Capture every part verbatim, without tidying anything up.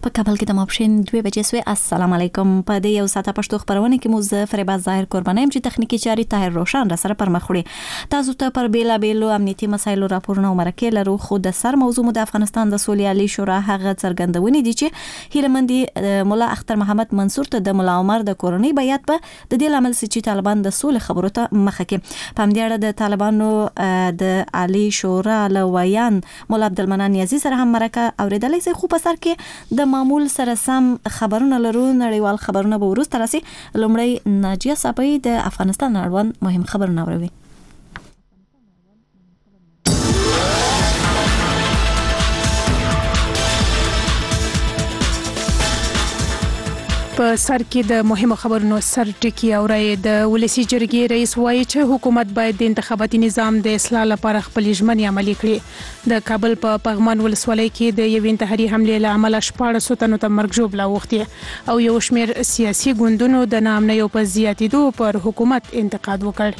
په کابل کې د ماپښین دوه بجې سوې. السلام علیکم. په دې یو ساعته پښتو خبرونه کې مو زه فریبا ظاهر قربانیم چې تخنیکی چاري طاهر روشن را سره پر مخ وړي. تاسو ته پر بیلا بیلو امنیتي مسایلو راپورونه ومرکې لرو، خو د سر موضوع مو د افغانستان د سولې عالی شورا هغه څرګندونې دي چې هیلمندي مولا اختر محمد منصور ته د مولا عمر د کورنۍ بیات په د دې لامل چې طالبان د سولې خبرو ته مخه کې. په همدې اړه د طالبانو د عالی شورا لویان مولا عبدالمنان نیازی سره هم مرکه اوریدلې سي، خو په سر کې د معمول سره سم خبرونه لرو. نړیوال خبرونه به وروسته راسي. لومړی ناجیه صاحب د افغانستان اړوند مهم خبرونه اوري. په سر کې د مهمو خبرونو سر ټکی اوري. د ولسی جرګې رئیس وایي چې حکومت باید د انتخاباتي نظام د اصلاح لپاره خپل ژمنې عملي کړي. د کابل په پغمان ولسوالۍ کې د یو انتحاري حمله له امله شپاړس تنو ته مرګ ژوبله وختي او یو شمېر سیاسي ګوندونو د ناامنۍ په زیاتېدو پر حکومت انتقاد وکړ.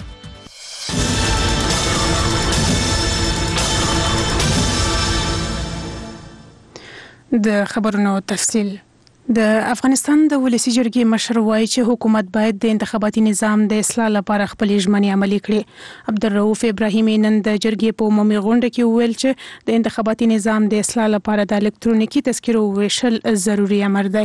د خبرونو تفصیل. د افغانستان د ولسی جرګې مشر وایي چې حکومت باید د انتخاباتي نظام د اصلاح لپاره خپل ژمنې عملي کړي. عبدالرؤف ابراهیمي نن د جرګې په عمومي غونډه کې وویل چې د انتخاباتي نظام د اصلاح لپاره د الکترونیکي تذکرو ویشل ضروري امر دی.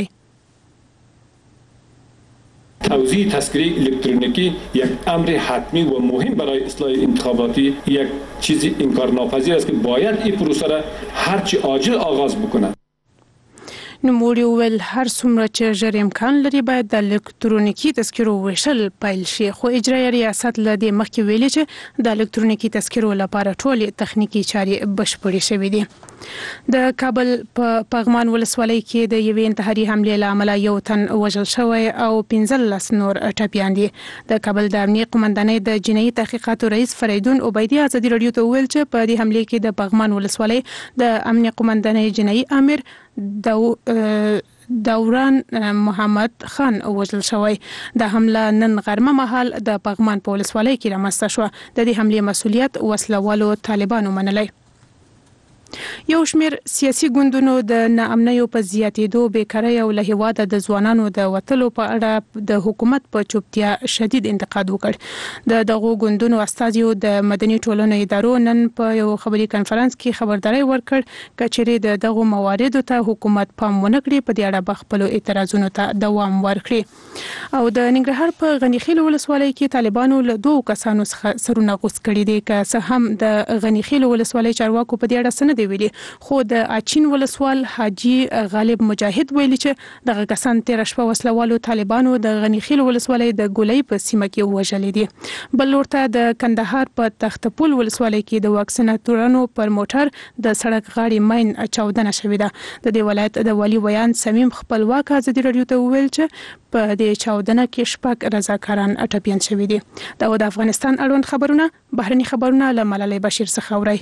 توزیع تذکره الکترونیکی یک امر حتمی و مهم برای اصلاح انتخاباتی یک چیزی انکارناپذیر است که باید این پروسه را هرچی عاجل آغاز بکنند. نوموړي وویل هر څومره چې ژر امکان لري باید د الکترونیکي تذکرو ویشل پیل شي، خو اجرایي ریاست له دې مخکې ویلي چې د الکترونیکي تذکرو لپاره ټولې تخنیکی چارې بشپړې شوې دي. د کابل په پغمان ولسوالۍ کې د یوې انتحاري حملې له امله یو تن وژل شوی او پنځلس نور ټپیان دي. د کابل د امنیه قومندانۍ د جنایي تحقیقاتو رئیس فریدون عبیدي ازادي رادیو ته وویل چې په دې حملې کې د پغمان ولسوالۍ د امنیه قومندانۍ جنایي امیر دو دوران محمد خان وژل شوی. د حمله نن غرمه مهال د پغمان په ولسوالۍ کې رامنځته شوه. د دې حملې مسؤلیت وسلوالو طالبانو منلی. یو شمېر سیاسي ګوندونو د ناامنیو په زیاتېدو بیکارۍ او له هېواده د ځوانانو د وتلو په اړه د حکومت په چوپتیا شدید انتقاد وکړ. د دغو ګوندونو استازیو د مدني ټولنو ادارو نن په یو خبري کنفرانس کې خبرداری ورکړ که چیرې د دغو مواردو ته حکومت پام ونه کړي په دې اړه به خپلو اعتراضونو ته دوام ورکړي. او د ننګرهار په غنیخیل ولسوالۍ کې طالبانو له دوو کسانو څخه سرونه غوڅ کړي دي. که څه هم د غنیخیل ولسوالۍ چارواکو په دې اړه څه نه دی ویلي، خو د اچین ولسوال حاجی غالب مجاهد ویلي چې دغه کسان تیر شپه وسلوالو طالبانو د غنیخیل ولسوالۍ د ګولۍ په سیمه کې وژلې دي. بل لورته د کندهار په تختپول ولسوالۍ کې د واکسیناتورانو پر موټر د سړک غاړې ماین چاودنه شوې ده. د دې ولایت د والي ویان سمیم خپلواک ازادي رادیو ته وویل چې په دې چاودنه کې شپږ رضاکاران ټپیان شوي دي. دا د افغانستان اړوند خبرونه. بهرني خبرونه له ملالۍ بشیر څخه اورئ.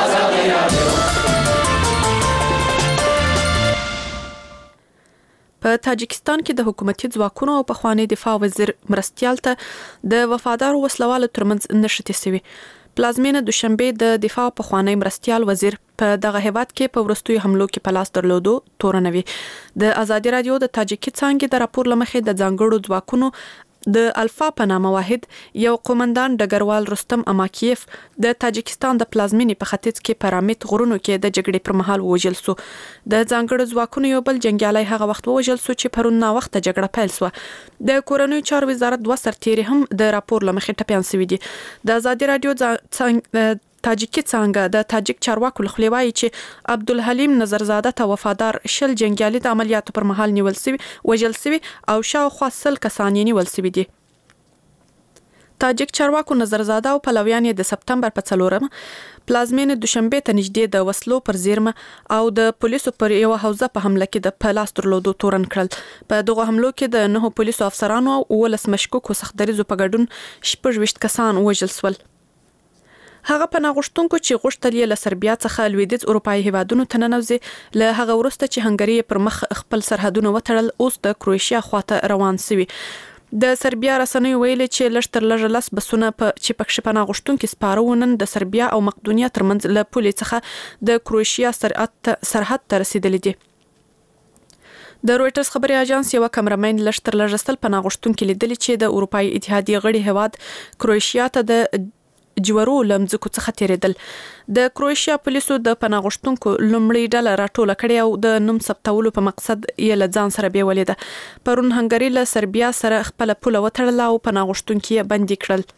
په تاجکستان کې د حکومتي ځواکونو او پخوانی دفاع وزیر مرستیال ته د وفادارو وسلوالو ترمنځ نښتې سوي. پلازمینه دوشنبه د دفاع پخوانی مرستیال وزیر په دغه هیواد کې په ورستیو حملو کې په لاس درلودو تورنوي. د ازادي رادیو د تاجکي څانګې د راپور لمخې د ځانګړو ځواکونو د الفا په نامه واحد یو قومندان ډګروال رستم اماکیف د تاجکستان د پلازمینې په ختیځ کې پرامیت غرونو کې د جګړې پر مهال وژل شو. د ځانګړو ځواکونو یو بل جنگیالي هغه وخت وژل شو چې پرون نا وخت جګړه پیل شو. د کورنیو چارو وزارت دوه سرتیري هم د راپور لمخې ټپیان شوي دي. د ازادي رادیو څنګه تاجکي څنګه د تاجک چارواکو لخوا وایي چې عبدالحلیم نظرزاده ته وفادار شل جنگیالي د عملیاتو پر مهال نیول شوي وژل شوي او شاوخوا سل کسان یې نیول شوي دي. تاجک چارواکو نظرزاده او پلویان یې د سپتمبر په څلورم پلازمینه دوشنبه ته نږدې د وسلو پر زیرمه او د پولیسو پر یو حوزه په حمله کې د پلاس درلودو تورن کړل. په دغه حملو کې د نهو پولیسو افسرانو او ولس مشکوکو سختدریزو په ګډون شپږ ویشت کسان وژل شول. هغه په ناغوښتونکو چې غوښتل یې له سربیا څخه لویدیځ اروپایي هیوادونو ته ننوځي. له هغه وروسته چې هنګري پر مخ خپل سرحدونه وتړل، اوس د کروشیا خواته روان شوي. د سربیا رسنیو ویلي چې لږ تر لږه لس بسونه په چې پکښې په ناغوښتونکي سپاره ونن د سربیا او مقدونیا ترمنځ له پولې څخه د کروشیا سرحد ته رسیدلي دي. د رويټرز خبري اژانس یو کمرمن لشتر لژستل په ناغښتونکو لیدل چې د اروپای اتحادیه غړي هواد کروشیا ته د جوړو لمځکو څخه تیریدل. د کروشیا پولیسو د پناغښتونکو لومړی ډله راټوله کړې او د نوم ثبتولو په مقصد یې له ځان سره بیولې ده. پرون هنګری له سربیا سره خپل پوله وتړله او پناغښتونکو یې بندي کړل.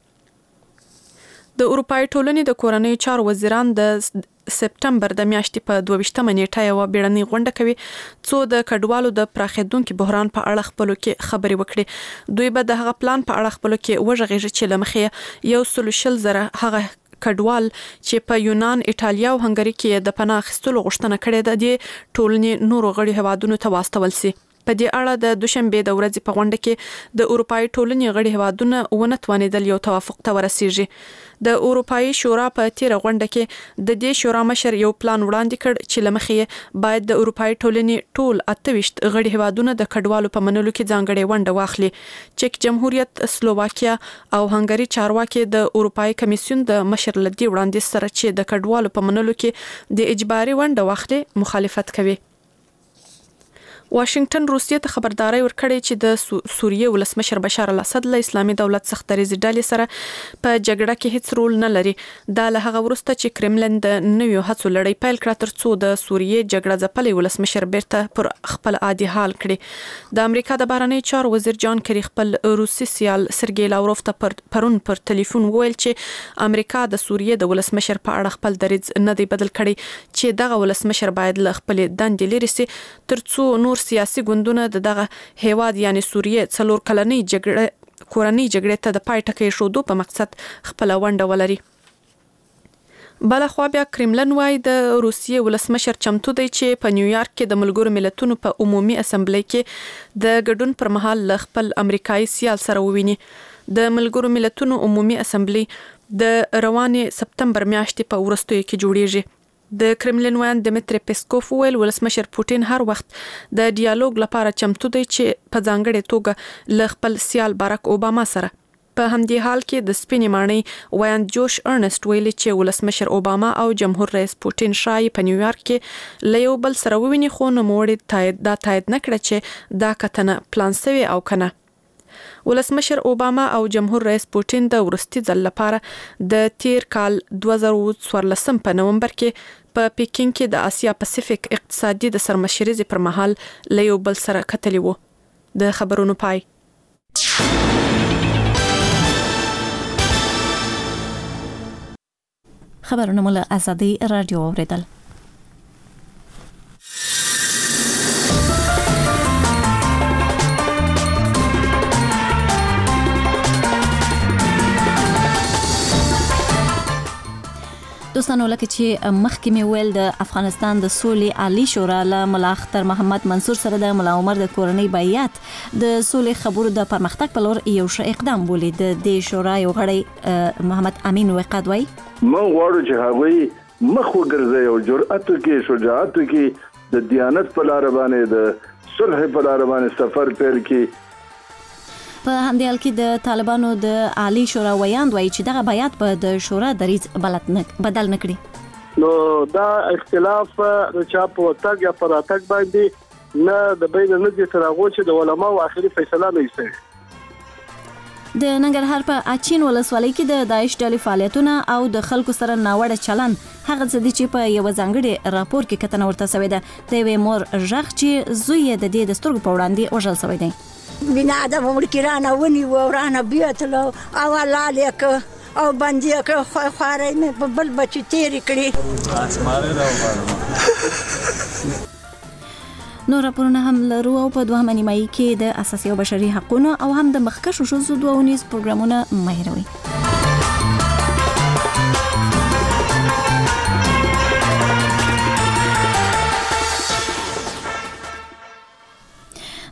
د اروپای ټولنې د کورنۍ چارو وزیران د سپټمبر د میاشتې په دوه ویشتمه نیټه یو بیړنۍ غونډه کوي څو د کډوالو د پراخېدونکو بحران په اړه خپلو کې خبرې وکړي. دوی به د هغه پلان په اړه خپلو کې وژغېږي چې لمخې یو سل شل زره هغه کډوال چې په یونان، ایټالیا او هنګری کې د پناه اخیستلو غوښتنه کړې ده د ټولنې نورو غړي هوادونو ته واستول سي. په دې اړه د دوشنبه د ورځې په غونډه کې د اروپای ټولنې غړي هوادونه ونه توانیدل یو توافق ته ورسیږي. د اروپای شورا په تیر غونډه کې د دې شورا مشر یو پلان وړاندې کړ چې لمخې باید د اروپای ټولنې ټول اته ویشت غړي هوادونه د کډوالو په منلو کې ځانګړې ونډه واخلي. چک جمهوریت، سلوواکیا او هنګری چارواکي د اروپای کمیسیون د مشر لدی وړاندې سره چې د کډوالو په منلو کې د اجباري ونډه واخلي مخالفت کوي. واشنگټن روسیې ته خبرداري ورکړې چې د سوریې ولسمشر بشار الاسد له اسلامي دولت څخه دریځ ډلې سره په جګړه کې هیڅ رول نه لري. دا له هغه وروسته چې کرملن د نویو هڅو لړۍ پیل کړه ترڅو د سوریې جګړه ځپلې ولسمشر بیرته پر خپل عادي حال کړي. د امریکا د بهرنی چارو وزیر جان کری خپل روسي سیال سرګی لاوروف ته پر پرون پر ټلیفون وویل چې امریکا د سوریې د ولسمشر په اړه خپل دریځ نه دی بدل کړی چې دغه ولسمشر باید له خپل دندې لري سي ترڅو نور سیاسي ګوندونه د دغه هیواد یعنی سوریې څلور کلنۍ جګړه کورنۍ جګړې ته د پای ټکی شودو په مقصد خپل ونډه ولري. بل خو بیا کرملن وای د روسیې ولسمشر چمتو دی چې په نیویارک کې د ملګرو ملتونو په عمومي اسمبلی کې د ګډون پر مهال ل خپل امریکایي سیال سره وویني. د ملګرو ملتونو عمومي اسمبلی د روانې سپتمبر میاشتې په ورستیو کې جوړیږي. د کرملن وایي دمیتری پیسکوف ویل ولسمشر پوتین هر وخت د ډیالوګ لپاره چمتو دی چې په ځانګړې توګه ل خپل سیال باراک اوباما سره. په همدې حال کې د سپینې ماڼۍ وایند جوش ارنست ویلي چې ولسمشر اوباما او جمهور رئیس پوتین شای په نیویارک کې له یو بل سره وویني خو نوموړي تایید دا تایید نکړه چې دا کتنه پلان سوی او کنه. ولسمشر اوباما او جمهور رئیس پوتین د ورستي ځل لپاره د تیر کال دوه زره څوارلس په نومبر کې په پیکینګ کې د آسیا پاسفیک اقتصادي د سرمشريزي پر مهال له یو بل سره کتلی وو. د خبرونو پای. خبرونه مله ازادي رادیو اوریدل. دوستانو لکه چې مخکې مې ویل د افغانستان د سولې عالی شورا له ملا اختر محمد منصور سره د ملا عمر د کورنۍ بیعت د سولې خبرو د پرمختګ په لور یو ښه اقدام بولي. د دې شورا یو غړی محمد امین وقاد وای مو غواړو چې هغوی مخ وګرځي او جرأت کې شجاعت کې د دیانت په لار باندې د صلح په لار باندې سفر پیل کې. په همدې حال کې د طالبانو د عالی شورا ویاند وایي چې دغه بیعت به د شورا دریځ بلد نه بدل نه کړي. نو دا اختلاف د چا په وتاګ یا پر اتاګ باندې نه د بین نه دي تر هغه چې د علماو اخري فیصله نه وي. د ننګرهار په اچین ولسوالۍ کې د داعش ډلې فعالیتونه او د خلکو سره ناوړه چلن هغه څه دي چې په یو ځانګړي راپور کې کتنه ورته شوې ده. د یوې مور غږ چې زوی یې د دې د سترګو په وړاندې وژل شوی دی. بنا آدم عمر کرانه ونی و ورانه بیاتلو او لالیک او باندې که خو خوارې مې په بل بچی تیری کړی. نو راپورونه هم لرو او په دوهمه نیمایي کې د اساسي او بشري حقوقو او هم د مخکښو ښځو دوونیز پروګرامونه مهیروي.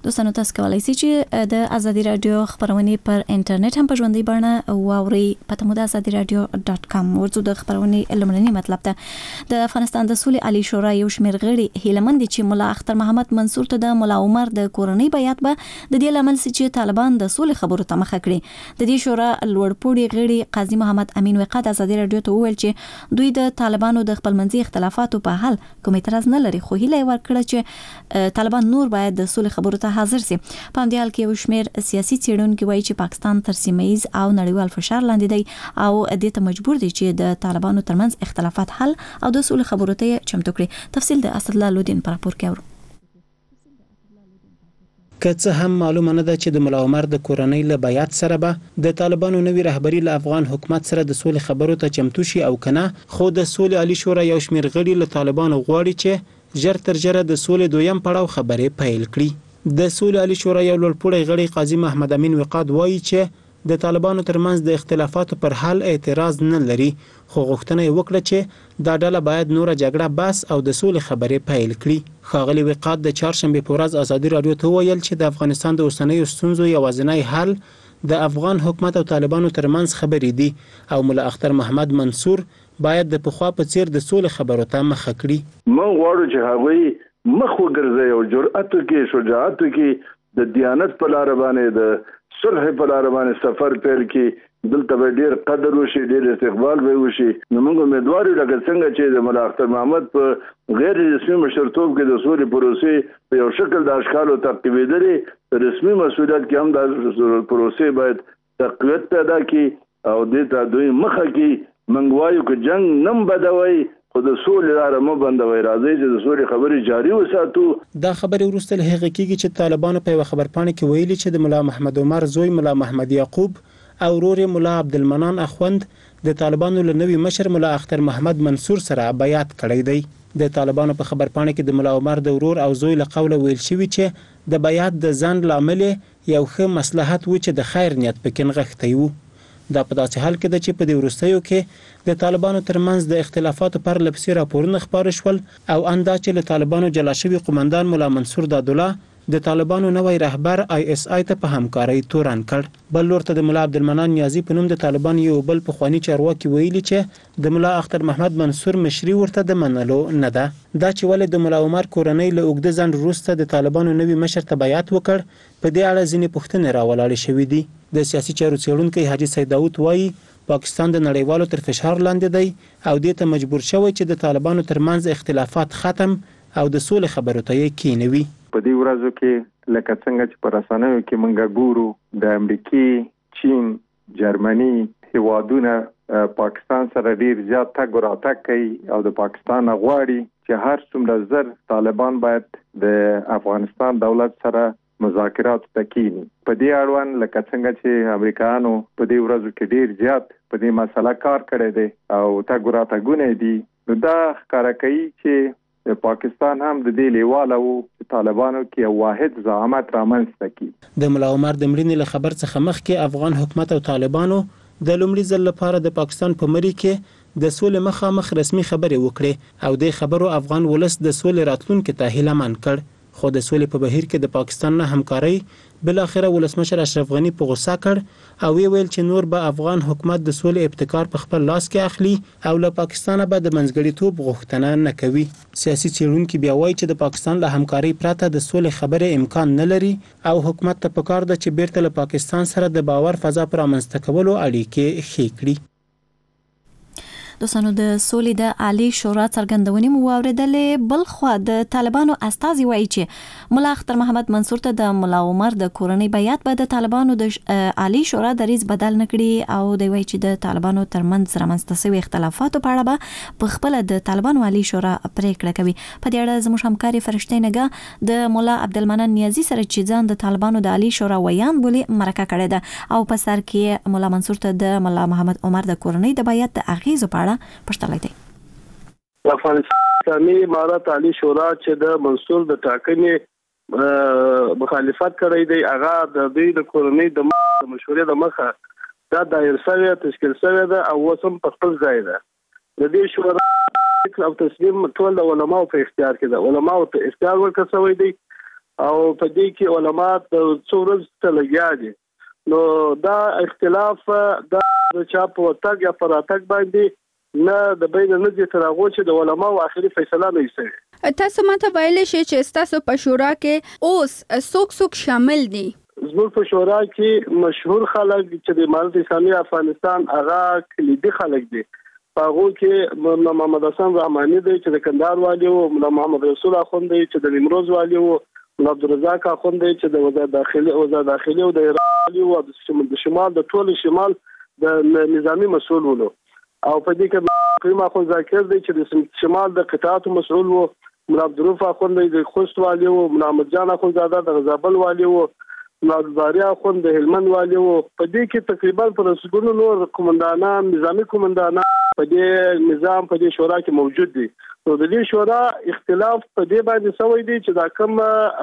دوستانو تاسو کولای شئ چې د ازادي رادیو خبرونه پر انټرنیټ هم په ژوندۍ بڼه واورئ. پته مو د ازادي رادیو ډاټ کام ورته د خبرونه لمړنی مطلب ته د افغانستان د سولې عالی شورا یو شمېر غړي هیلمند چې مولا اختر محمد منصور ته د مولا عمر د کورنۍ بیات به د دې لامل چې طالبان د سولې خبرو ته مخه کړي. د دې شورا لوړپوړي غړي قاضي محمد امین وقاد ازادي رادیو ته وویل چې دوی د طالبانو د خپلمنځي اختلافاتو په حل کوم اعتراض نه لري، خو هیله ورکړه چې طالبان نور باید د سولې خبرو ته حاضر سي. په همدې حال کې یو شمېر سیاسي څېړونکي وایي چې پاکستان تر سیمه‌ایز او نړیوال فشار لاندې دی او دې ته مجبور دی چې د طالبانو ترمنځ اختلافات حل او د سولې خبرو ته چمتو کړي. تفصیل د اسدالله لودین پر راپور کې اورو. که څه هم معلومه نه ده چې د مولا عمر د کورنۍ له بیات سره به د طالبانو نوی رهبری له افغان حکومت سره د سولې خبرو ته چمتو شي او کنه، خو د سولې عالی شورا یو شمېر غړي له طالبانو غواړي چې ژر تر ژره د سولې دویم پړاو خبرې پیل کړي. د سولې عالی شورا یو لوړپوړی غړي قاضي محمد امین وقاد وایي چې د طالبانو ترمنځ د اختلافاتو پر حل اعتراض نه لري، خو غوښتنه یې وکړه چې دا ډله باید نوره جګړه بس او د سولې خبرې پیل کړي. ښاغلي وقاد د چهارشنبې په ورځ ازادي رادیو ته وویل چې د افغانستان د اوسنیو ستونزو یوازینی حل د افغان حکومت او طالبانو ترمنځ خبرې دي او مولا اختر محمد منصور باید د پخوا په څیر د سولې خبرو ته مخه کړي. موږ غواړو چې هغوی مخ وګرځي او جرأت وکړي، شجاعت وکړي، د دیانت په لار باندې د صلح په لار باندې سفر پیل کړي. دلته به ډیر قدر وشي، ډیر استقبال به وشي. نو موږ امیدوار یو لکه څنګه چې د مولا اختر محمد په غیر رسمي مشرتوب کې د سولې پروسې په یو شکل د اشکالو تعقیبېدلې، رسمي مسؤلیت کې هم د پروسې باید تقویت پیدا کړي او دې ته دوی مخه کړي. موږ وایو که جنگ نم بدوي خو د سولې لاره مو بندوي، راځي چې د سولې خبرې جاري وساتو. دا خبرې وروسته له هغه کېږي چې طالبانو په یو خبرپاڼه کې ویلي چې د مولا محمد عمر زوی مولا محمد یعقوب او ورور مولا عبدالمنان اخوند د طالبانو له نوي مشر مولا اختر محمد منصور سره بیعت کړی دی. د طالبانو په خبرپاڼه کې د مولا عمر د ورور او زوی له قوله ویل شوی چې د بیعت د ځنډ لامل یو ښه مصلحت و چې د خیر نیت پکې نغښتی و. دا په داسې حال کې ده چې په دې وروستیو کې د طالبانو ترمنځ د اختلافاتو پر لپسې راپورونه خپاره شول او اندا چې له طالبانو جلا شوي قومندان مولا منصور دادالله د طالبانو نوی رهبر آی اس آی ته په همکارۍ تورن کړ. بل لور ته د مولا عبدالمنان نیازي په نوم د طالبانو یو بل پخواني چارواکي ویلي چې د مولا اختر محمد منصور مشري ورته د منلو نه ده. دا چې ولې د مولا عمر کورنۍ له اوږده ځنډ وروسته د طالبانو نوي مشر ته بیعت وکړ، په دې اړه ځینې پوښتنې راولاړې شوې دي. د سیاسي چارو څېړونکی حاجي سید داود وایي پاکستان د نړیوالو تر فشار لاندې دی او دې ته مجبور شوی چې د طالبانو ترمنځ اختلافات ختم او د سولې خبرو ته یې کینوي. په دې ورځو کې لکه څنګه چې په رسنیو کې موږ ګورو د امریکای، چین، جرمني هیوادونه پاکستان سره ډیر زیات تګ راتګ کوي او د پاکستان غواړي چې هر څومره زر طالبان باید د افغانستان دولت سره مذاکرات تکینی. په دې اړوند لکه څنګه چې امریکایانو په دې ورځو کې ډیر زیات په دې مسله کار کړی دی او تګ راتګونه دي، نو دا ښکاره کوي چې پاکستان هم د دې لیواله وو چې طالبانو کې یو واحد زعامت رامنځته کړي. د مولا عمر د مړینې له خبر څخه مخکې افغان حکومت او طالبانو د لومړي ځل لپاره د پاکستان په مری کې د سولې مخامخ رسمي خبرې وکړې او د خبرو افغان ولس د سولې راتلونکي ته هیله من کړ. خو د سولې په بهیر کې د پاکستان نه همکاري بل اخره ولسمشر اشرف غنی په غوسه کړ او ویل چې نور به افغان حکومت د سولې ابتکار په خپل لاس کې اخلي او له پاکستان به د منځګړیتوب غوښتنه نه کوي. سیاسي څېړونکي بیا وایي چې د پاکستان له همکاري پرته د سولې خبرې امکان نه لري او حکومت ته پکار ده چې بیرته له پاکستان سره د باور فضا پر رامنځته کولو اړیکې ښې کړي. دوستانو د سولې د عالی شورا څرګندونې مو واوریدلې. بل خو د طالبانو استازي وایي چې مولا اختر محمد منصور ته د مولا عمر د کورنۍ بیعت به د طالبانو د عالی شورا دریځ بدل نکړي او دوی وایي چې د طالبانو ترمنځ رامنځته شوي اختلافاتو په اړه به په خپل د طالبانو عالی شورا پریکړه کوي. په دې اړه زموږ همکاري فرشته نګه د مولا عبدالمنان نیازي سره چې ځان د طالبانو د عالی شورا ویان بولي مرکه کړې ده او په سر کې مولا منصور ته د مولا محمد عمر د کورنۍ د بیعت د اغیزو په اړه پښتلای دی. افغانستاني امارات عالی شورا چې د منصور د ټاکنې مخالفت کړی دی، هغه د دې د کورنۍ د مشورې د مخه دا دایر شوی تشکیل شوی ده او وسم په خپل ځای ده. د دې شورا او تصمیم ټول د علماو په اختیار کې ده. علماو ته اختیار ورکړل شوی دی او په دې کې علما د څورز ته لګیا دي. نو دا اختلاف دا چا په تاګ یا پر اتاګ باندې نه د بین نه دي تر هغه چې د علماو اخري فیصله نه وي. تاسو ماته ویلې شئ چې تاسو په شورا کې اوس څوک څوک شامل دي؟ زموږ په شورا کې مشهور خلک چې د امارت اسلامي افغانستان هغه کلیدي خلک دي. په هغه کې مولانا محمد حسن رحماني دی چې د کندهار والی او مولانا محمد رسول اخوند دی چې د نیمروز والی او مولانا عبدالرزاق اخوند دی چې د وزارت داخلي وزارت داخلي او د ایران او د شمال د ټول شمال د نظامی مسؤل ولو. او په دې کې کریم اخوند ذاکر دی چې د شمال د قطاعات مسؤل وو، مولانا عبدالرؤف اخوند دی د خوست والی او مولانا احمد جان اخوند زاده د غزابل والی او مولانا زاریا اخوند د هلمند والی او په دې کې تقریبا پر رسګونو نور قومندانان نظامی قومندانان په دې نظام په دې شورا کې موجود دي. نو د دې شورا اختلاف په دې باندې سوی دی چې دا کوم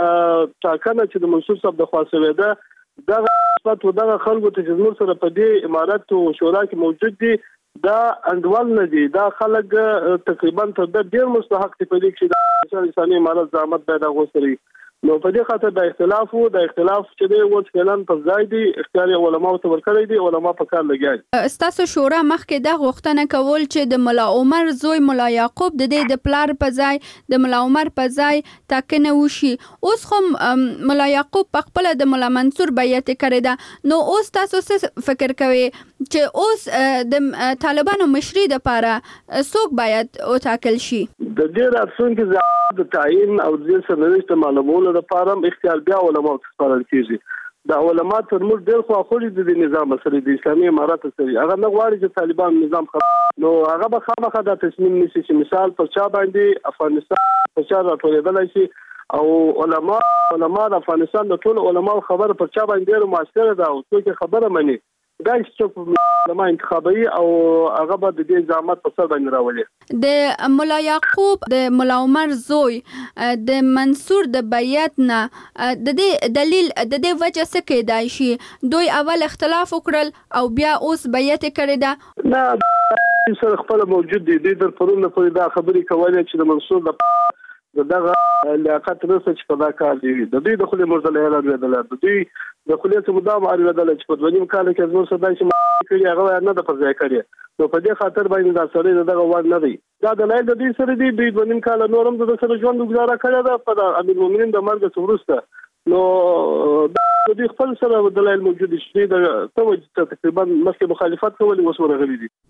ټاکنه چې د منصور صاحب د خاصوي ده دا صفات و دا خلکو ته چې نور سره په دې امارت او شورا کې موجود دي دا انډول نه دي. دا خلک تقریبا تر د ډیر مستحق دي په دې کې د انساني امارت زعامت پیدا غوښتري. نو په دې خاطر د اختلاف وو د اختلاف چې دی اوس فعلن پر ځای دی اختیار علماء ته ورکړی دی علماء په کار لګیږي. تاسو شورا مخکې دا غوښتنه کول چې د مولا عمر زوی مولا یعقوب د دې د پلار په ځای د مولا عمر په ځای ټاکنه وشي. اوس خو مولا یعقوب په خپل د مولا منصور بیعت کړی ده. نو اوس تاسو څه فکر کوئ چې اوس د طالبانو مشري د لپاره څوک باید وټاکل شي؟ د دې راتلونکي د تعیین او د سرنوشت معلومولو لپاره اختیار بیا علماء ته سپارل کیږي. دا علماء تر موږ ډېر خو خوري د نظام سره د اسلامي امارات سره هغه نه غواړي چې طالبان نظام خراب نو هغه به خامخا د تصمیم نیسي چې مثال پر چا باندې افغانستان پر چا راټولېدل شي او علماء علماء د افغانستان د ټول علماء خبره پر چا باندې موثره ده او څوک خبره مني دا چې علماء انتخابي او هغه به د دې زعامت په سر باندې راولي. د مولا یعقوب د مولا عمر زوی د منصور د بیعت نه د دې دلیل د دې وجه څه کېدای شي؟ دوی اول اختلاف وکړل او بیا اوس بیعت کړی ده. نه سره خپل موجود دي د پرونه پرې دا خبرې کولې چې د منصور د دغه لیاقت رسې چې په دا کار دی د دوی د خپل مرزله اعلان ویل د دوی د خپل څه مدام اړول چې په دونیم کال کې زموږ صدای چې کړي هغه نه د پرځای کړي. نو په دې خاطر باندې دا سره دغه وړ نه دی. دا د لای د دې سره دی دوی دونیم کال نورم د سره ژوند گزاره کړی دا په امیر المؤمنین د مرګ څخه وروسته نو د دې خپل سره د لای موجود شي د توجه تقریبا مخکې مخالفت کولې وسوره غلي دي.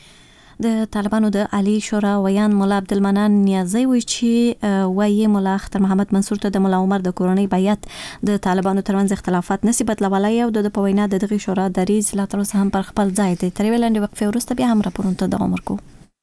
د طالبانو د عالی شورا ویان مولا عبدالمنان نیازی وی چې وایي مولا اختر محمد منصور ته د مولا عمر د کورنۍ بیعت د طالبانو ترمنځ اختلافات نسی بدلولای او د په وینا د دغه شورا دریز لا تر اوسه هم پر خپل ځای دی. تر ویلندې وقفه وروسته بیا هم راپورونه ته دوام ورکوو.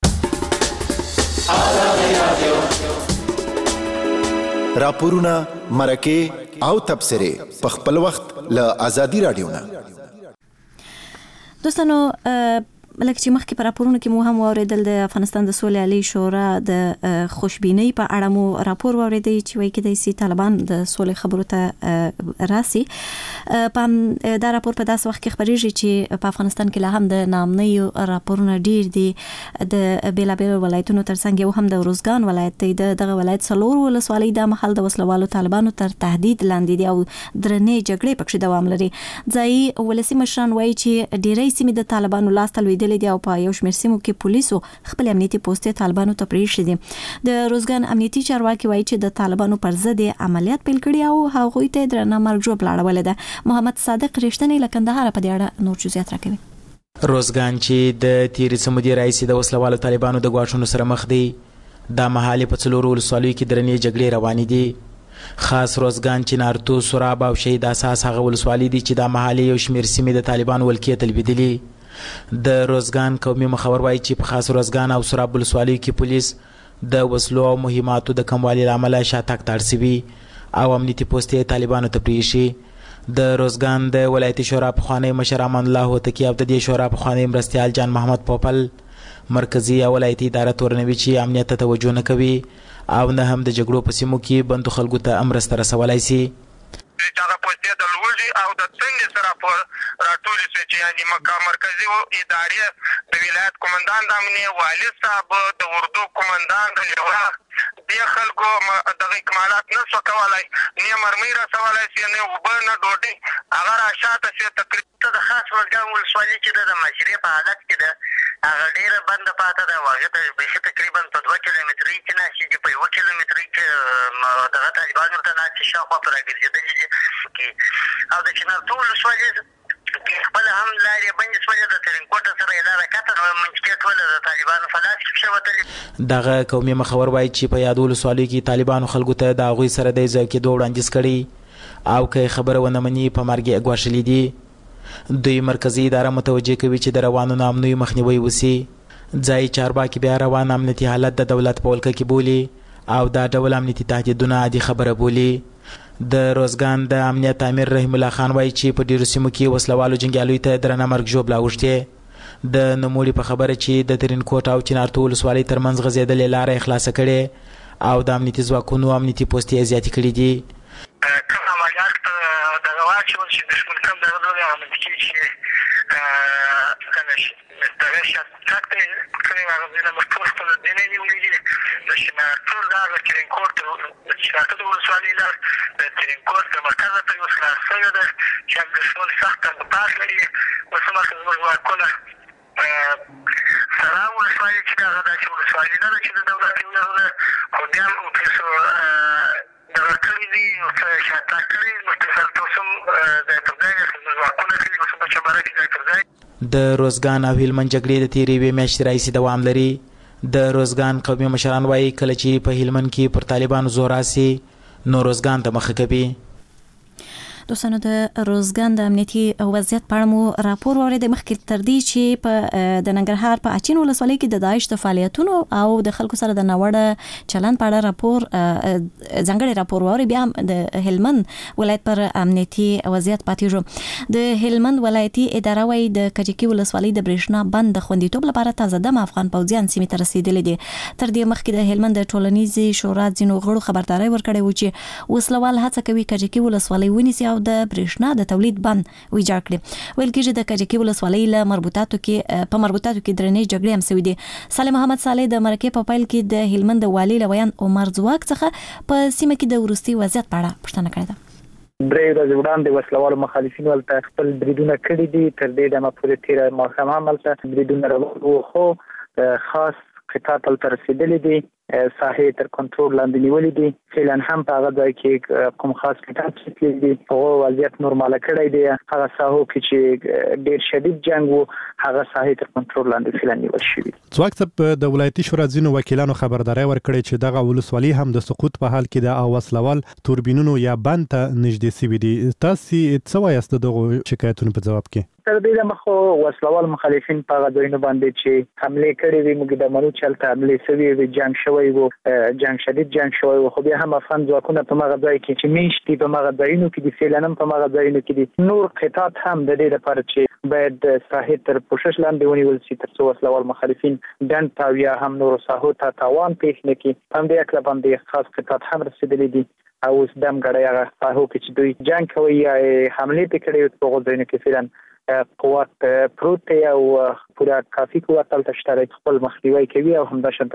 راپورونه مرکه او تبصره په خپل وخت له ازادي رادیو نه. دوستانو لکه چې مخکې پر راپورونو کې مو هم واوریدل د افغانستان د سولې عالی شورا د خوشبینۍ په اړه مو راپور واوریدی چې وایي کېدای شي طالبان د سولې خبرو ته راسي. په دا راپور په داسې وخت کې خبرېږي چې په افغانستان کې لا هم د ناامنیو راپورونه ډیر دي. د بیلابیلو ولایتونو ترڅنګ یو هم د روزګان ولایت دی. د دغه ولایت څلور ولسوالۍ د محل د وسلوالو طالبانو تر تهدید لاندې دي او درنې جګړې پکې دوام لري. ځایي ولسي مشران وایي چې ډیری سیمې د طالبانو لاس ته لوېدلې دي او په یو شمېر سیمو کې پولیسو خپل امنیتي پوستې طالبانو ته پرېښي دي. د روزګان امنیتي چارواکي وایي چې د طالبانو پر ضد عملیات پیل کړي او هغوی ته درنه مرګ ژوبله اړولې ده. محمد صادق رښتینی له کندهار په دې اړه نور جزئیات راکوي. روزګان چې د تیرې سمودي رئیس د وسلوالو طالبانو د غواړشونو سره مخ دی دا مهال په څلورو ولسوالیو کې درنې جګړې روانې دي. خاص روزګان چې نارتو سوراب او شهید اساس هغه ولسوالۍ دي چې دا مهال یو شمېر سیمې د طالبانو ولکې ته لوېدلي. د روزګان قومي مخور وایي چې په خاص روزګان او سوراب ولسوالیو کې پولیس د وسلو او مهماتو د کموالي له امله شاتګ ته اړ سوي او امنیتي پوستې طالبانو ته پرېښي. د روزګان د ولایتي شورا پخوانی مشر امان الله هوتکی او د دې شورا پخوانی مرستیال جان محمد پوپل مرکزی او ولایتي اداره تورنوي چې امنیت ته توجه نه کوي او نه هم د جګړو په سیمو کې بندو خلکو ته مرسته رسولی سي. هغه پوستې د لوږې او د څنګې سره پر راټولې شوې چې یعنې مکه مرکزي ادارې د ولایت قومندان د امنیه والي صاحب د اردو قومندان د لوا دې خلکو دغه اکمالات نه سو کولی، نه مرمۍ رسولی سي، نه اوبه، نه ډوډۍ. هغه را شاته سي. تقریبا د خاص روزګان ولسوالي چې ده د معاشرې په حالت کې ده، هغه ډېره بنده پاته ده او هغې ته بیخي تقریبا په دوه کیلومترۍ کې ناستې دي، په یوه کیلومترۍ کې دغه طالبان ورته ناستې شاوخوا په راګرځېدلي دي. او د چنارتو ولسوالي خپله هم لارې بندې شولې، د ترینکوټه سره یې لاره کته منځکې کوله، د طالبانو په لاس کې پښې وتلې. دغه قومي مخور وایي چې په یادو ولسوالیو کې طالبانو خلکو ته د هغوی سره د یو ځای کېدو وړاندیز کړی او که یې خبره ونه مني په مرګ یې ګواښلي دي. دوی مرکزي اداره متوجه کوي چې د روانو ناامنیو مخنیوی وسي. ځایي چارواکي بیا روان امنیتي حالت د دولت په ولکه کې بولي او دا ډول امنیتي تهدیدونه عادي خبره بولي. د روزګان د امنیت امیر رحیم الله خان وایي چې په ډیرو سیمو کې وسلوالو جنګیالیو ته درنه مرګ ژوبله اوښتې. د نوموړي په خبره چې د ترینکوټ او چنارتو ولسوالۍ ترمنځ غځېدلې لاره یې خلاصه کړې او د امنیتي ځواکونو امنیتي پوستې یې زیاتې کړي دي. کوم عملیات دغه واچول چې دښمن کوم دغه ډول عملیات کېږي چې دغه شاتګ ته یې کړی هغه ځایونه موږ ټول خپل ځینې نیولي دي. د چنارتو لار د ترینکوټ د چنارتو د ولسوالۍ لار د ترینکوټ د مرکزه ته اوس خلاص شوې ده چې هم دښمن سخت تنګپاس لري. اوس هم هلته زموږ ځواکونه سره ولسوالۍ چې هغه داسې ولسوالي نه ده چې د دولت یو ده، خو بیا هم اوسو دغه کړي دي، اوس شاتګ کړي، متصل اوس هم ځای پر ځای دي، زموږ ځواکونه کړي، اوس هم په چمبره کې ځای پر ځای. د روزګان او هلمند جګړې د تېرې یوې میاشتې راهیسې دوام لري. د روزګان قومي مشران وایي کله چې په هلمند کې پر طالبانو زور راسي نو روزګان ته مخه کوي. دوستانو د روزګان د امنیتي وضعیت په اړه مو راپور واورېدی. مخکې تر دې چې په د ننګرهار په اچین ولسوالۍ کې د داعش د فعالیتونو او د خلکو سره د ناوړه چلند په اړه راپور ځانګړی راپور واورئ، بیا هم د هلمند ولایت پر امنیتي وضعیت پاتې شو. د هلمند ولایتي اداره وایي د کجکي ولسوالۍ د برېښنا بند د خوندیتوب لپاره تازه دم افغان پوځیان سیمې ته رسېدلي دي. تر دې مخکې د هلمند د ټولنیزې شورا ځینو غړو خبرداری ورکړی و چې وسلوال هڅه کوي کجکي ولسوالۍ ونیسي او د برېښنا د تولید بند ویجاړ کړي. ویل کېږي د کجکي ولسوالۍ له مربوطاتو کې په مربوطاتو کې درنې جګړې هم سوي دي. صالح محمد صالح د مرکې په پیل کې د هلمند د والي له ویان عمر ځواک څخه په سیمه کې د وروستي وضعیت په اړه پوښتنه کړې ده. درې ورځې وړاندې وسلوالو مخالفین ولته خپل بریدونه کړي دي، تر دې دمه پورې تېره ماښام هم هلته بریدونه روان وو، خو خاص قطعات هلته رسېدلي دي، ساحې تر کنټرول لاندې نیولې دي. فعلا هم په هغه ځای کې کوم خاص قطعات چې دي هغه وضعیت نورماله کړی دی. هغه ساحو کې چې ډېر شدید جنګ وو هغه ساحې تر کنټرول لاندې فعلا نیول شوي. ځواک صاحب د ولایتي شورا ځینو وکیلانو خبرداری ورکړی چې دغه ولسوالي هم د سقوط په حال کې ده او وسلوال توربینونو یا بند ته نږدې سوي دي. تاسو څه وایاست د دغو شکایتونو په ځواب کې؟ تر دې دمه خو وسلوال مخالفین په هغه ځایونو باندې چې حملې کړې وي موږ د منو چلته حملې سوي وي، جنګ شوی وو، جنګ شدید جنګ شوی وو، خو بیا هم افغان ځواکونه په هغه ځای کې چې میشتي په هغه ځایونو کې دي، فعلا هم په هغه ځایونو کې دي. نور قطعات هم د دې لپاره چې باید ساحې تر پوښښ لاندې ونیول شي تر څو وسلوال مخالفین ډنډ ته یا هم نور ساحو ته تاوان پېښ نه کړي. په همدې هکله باندې خاص قطعات هم رسېدلي دي او اوس دم ګړی هغه ساحو کې چې دوی جنګ کوي یا حملې پرې کړې وي په هغو ځایونو کې فعلا قوت پروت دی او پوره کافي قوت هلته شته خپل مخنیوی کوي او همداشان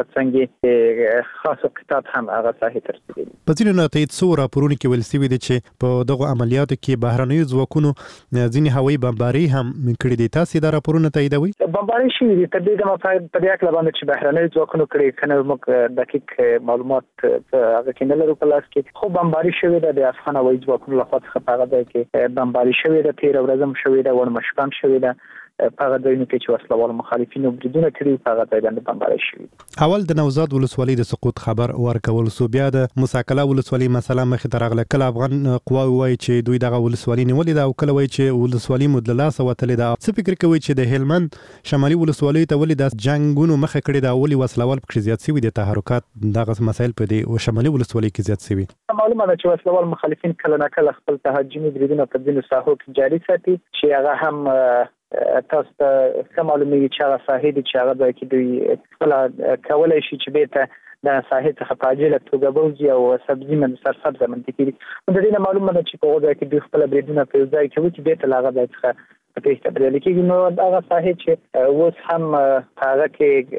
ترڅنګ خاص قطعات هم هغه ساحې ته رسېدلي. په ځینو نتایج څو راپورونو کې ویل سوي دي چې په دغو عملیاتو کې بهرنیو ځواکونو ځینې هوایي بمباري هم کړي دي. تاسو دا راپورونه تاییدوئ؟ بمباري شوي دي. تر دې دمه په دې هکله باندې چې بهرنیو ځواکونو کړي که نه موږ دقیق معلومات په هغه کې نه لرو په لاس کې، خو بمباري شوې ده د افغان هوایي ځواکونو لخوا څخه په هغه ځای کې بمباري شوې ده. تېره ورځ هم شوې ده، وړ مشکان شوې ده. په هغه ځایونو کې چې وسلوال مخالفینو بریدونه کړي په هغه ځای باندې بمباري شوي. اول د نوزاد ولسوالۍ د سقوط خبر ورکول سو، بیا د موسی ولسوالۍ مسله مخې ته راغله. کله افغان قواوې وایي چې دوی دغه ولسوالۍ نیولې ده او کله وایي چې ولسوالۍ مو له لاسه وتلې ده. څه فکر کوئ چې د هلمند شمالي ولسوالیو ته ولې د جنګونو مخه کړې ده او ولې وسلوال پکې زیات شوي دي؟ تحرکات دغه مسایل په دې شمالي ولسوالۍ کې زیات شوي. معلومه ده چې وسلوال مخالفین کله نه کله خپل تهاجمي بریدونه په ځینو ساحو کې جاري ساتي چې هغه هم تاسو ته ښه معلومېږي چې هغه ساحې دي چې هغه ځای کې دوی خپله کولی شي چې بېرته د ساحې څخه په عاجله توګه بوځي او سبزي من سرسبزه منطقې دي. نو د دې نه معلومه ده چې په هغو ځای کې دوی خپله بریدونه په یو ځای کې وکړي بېرته له هغه ځای څخه په تېښته بریالي کېږي. نو هغه ساحې چې اوس هم په هغه کې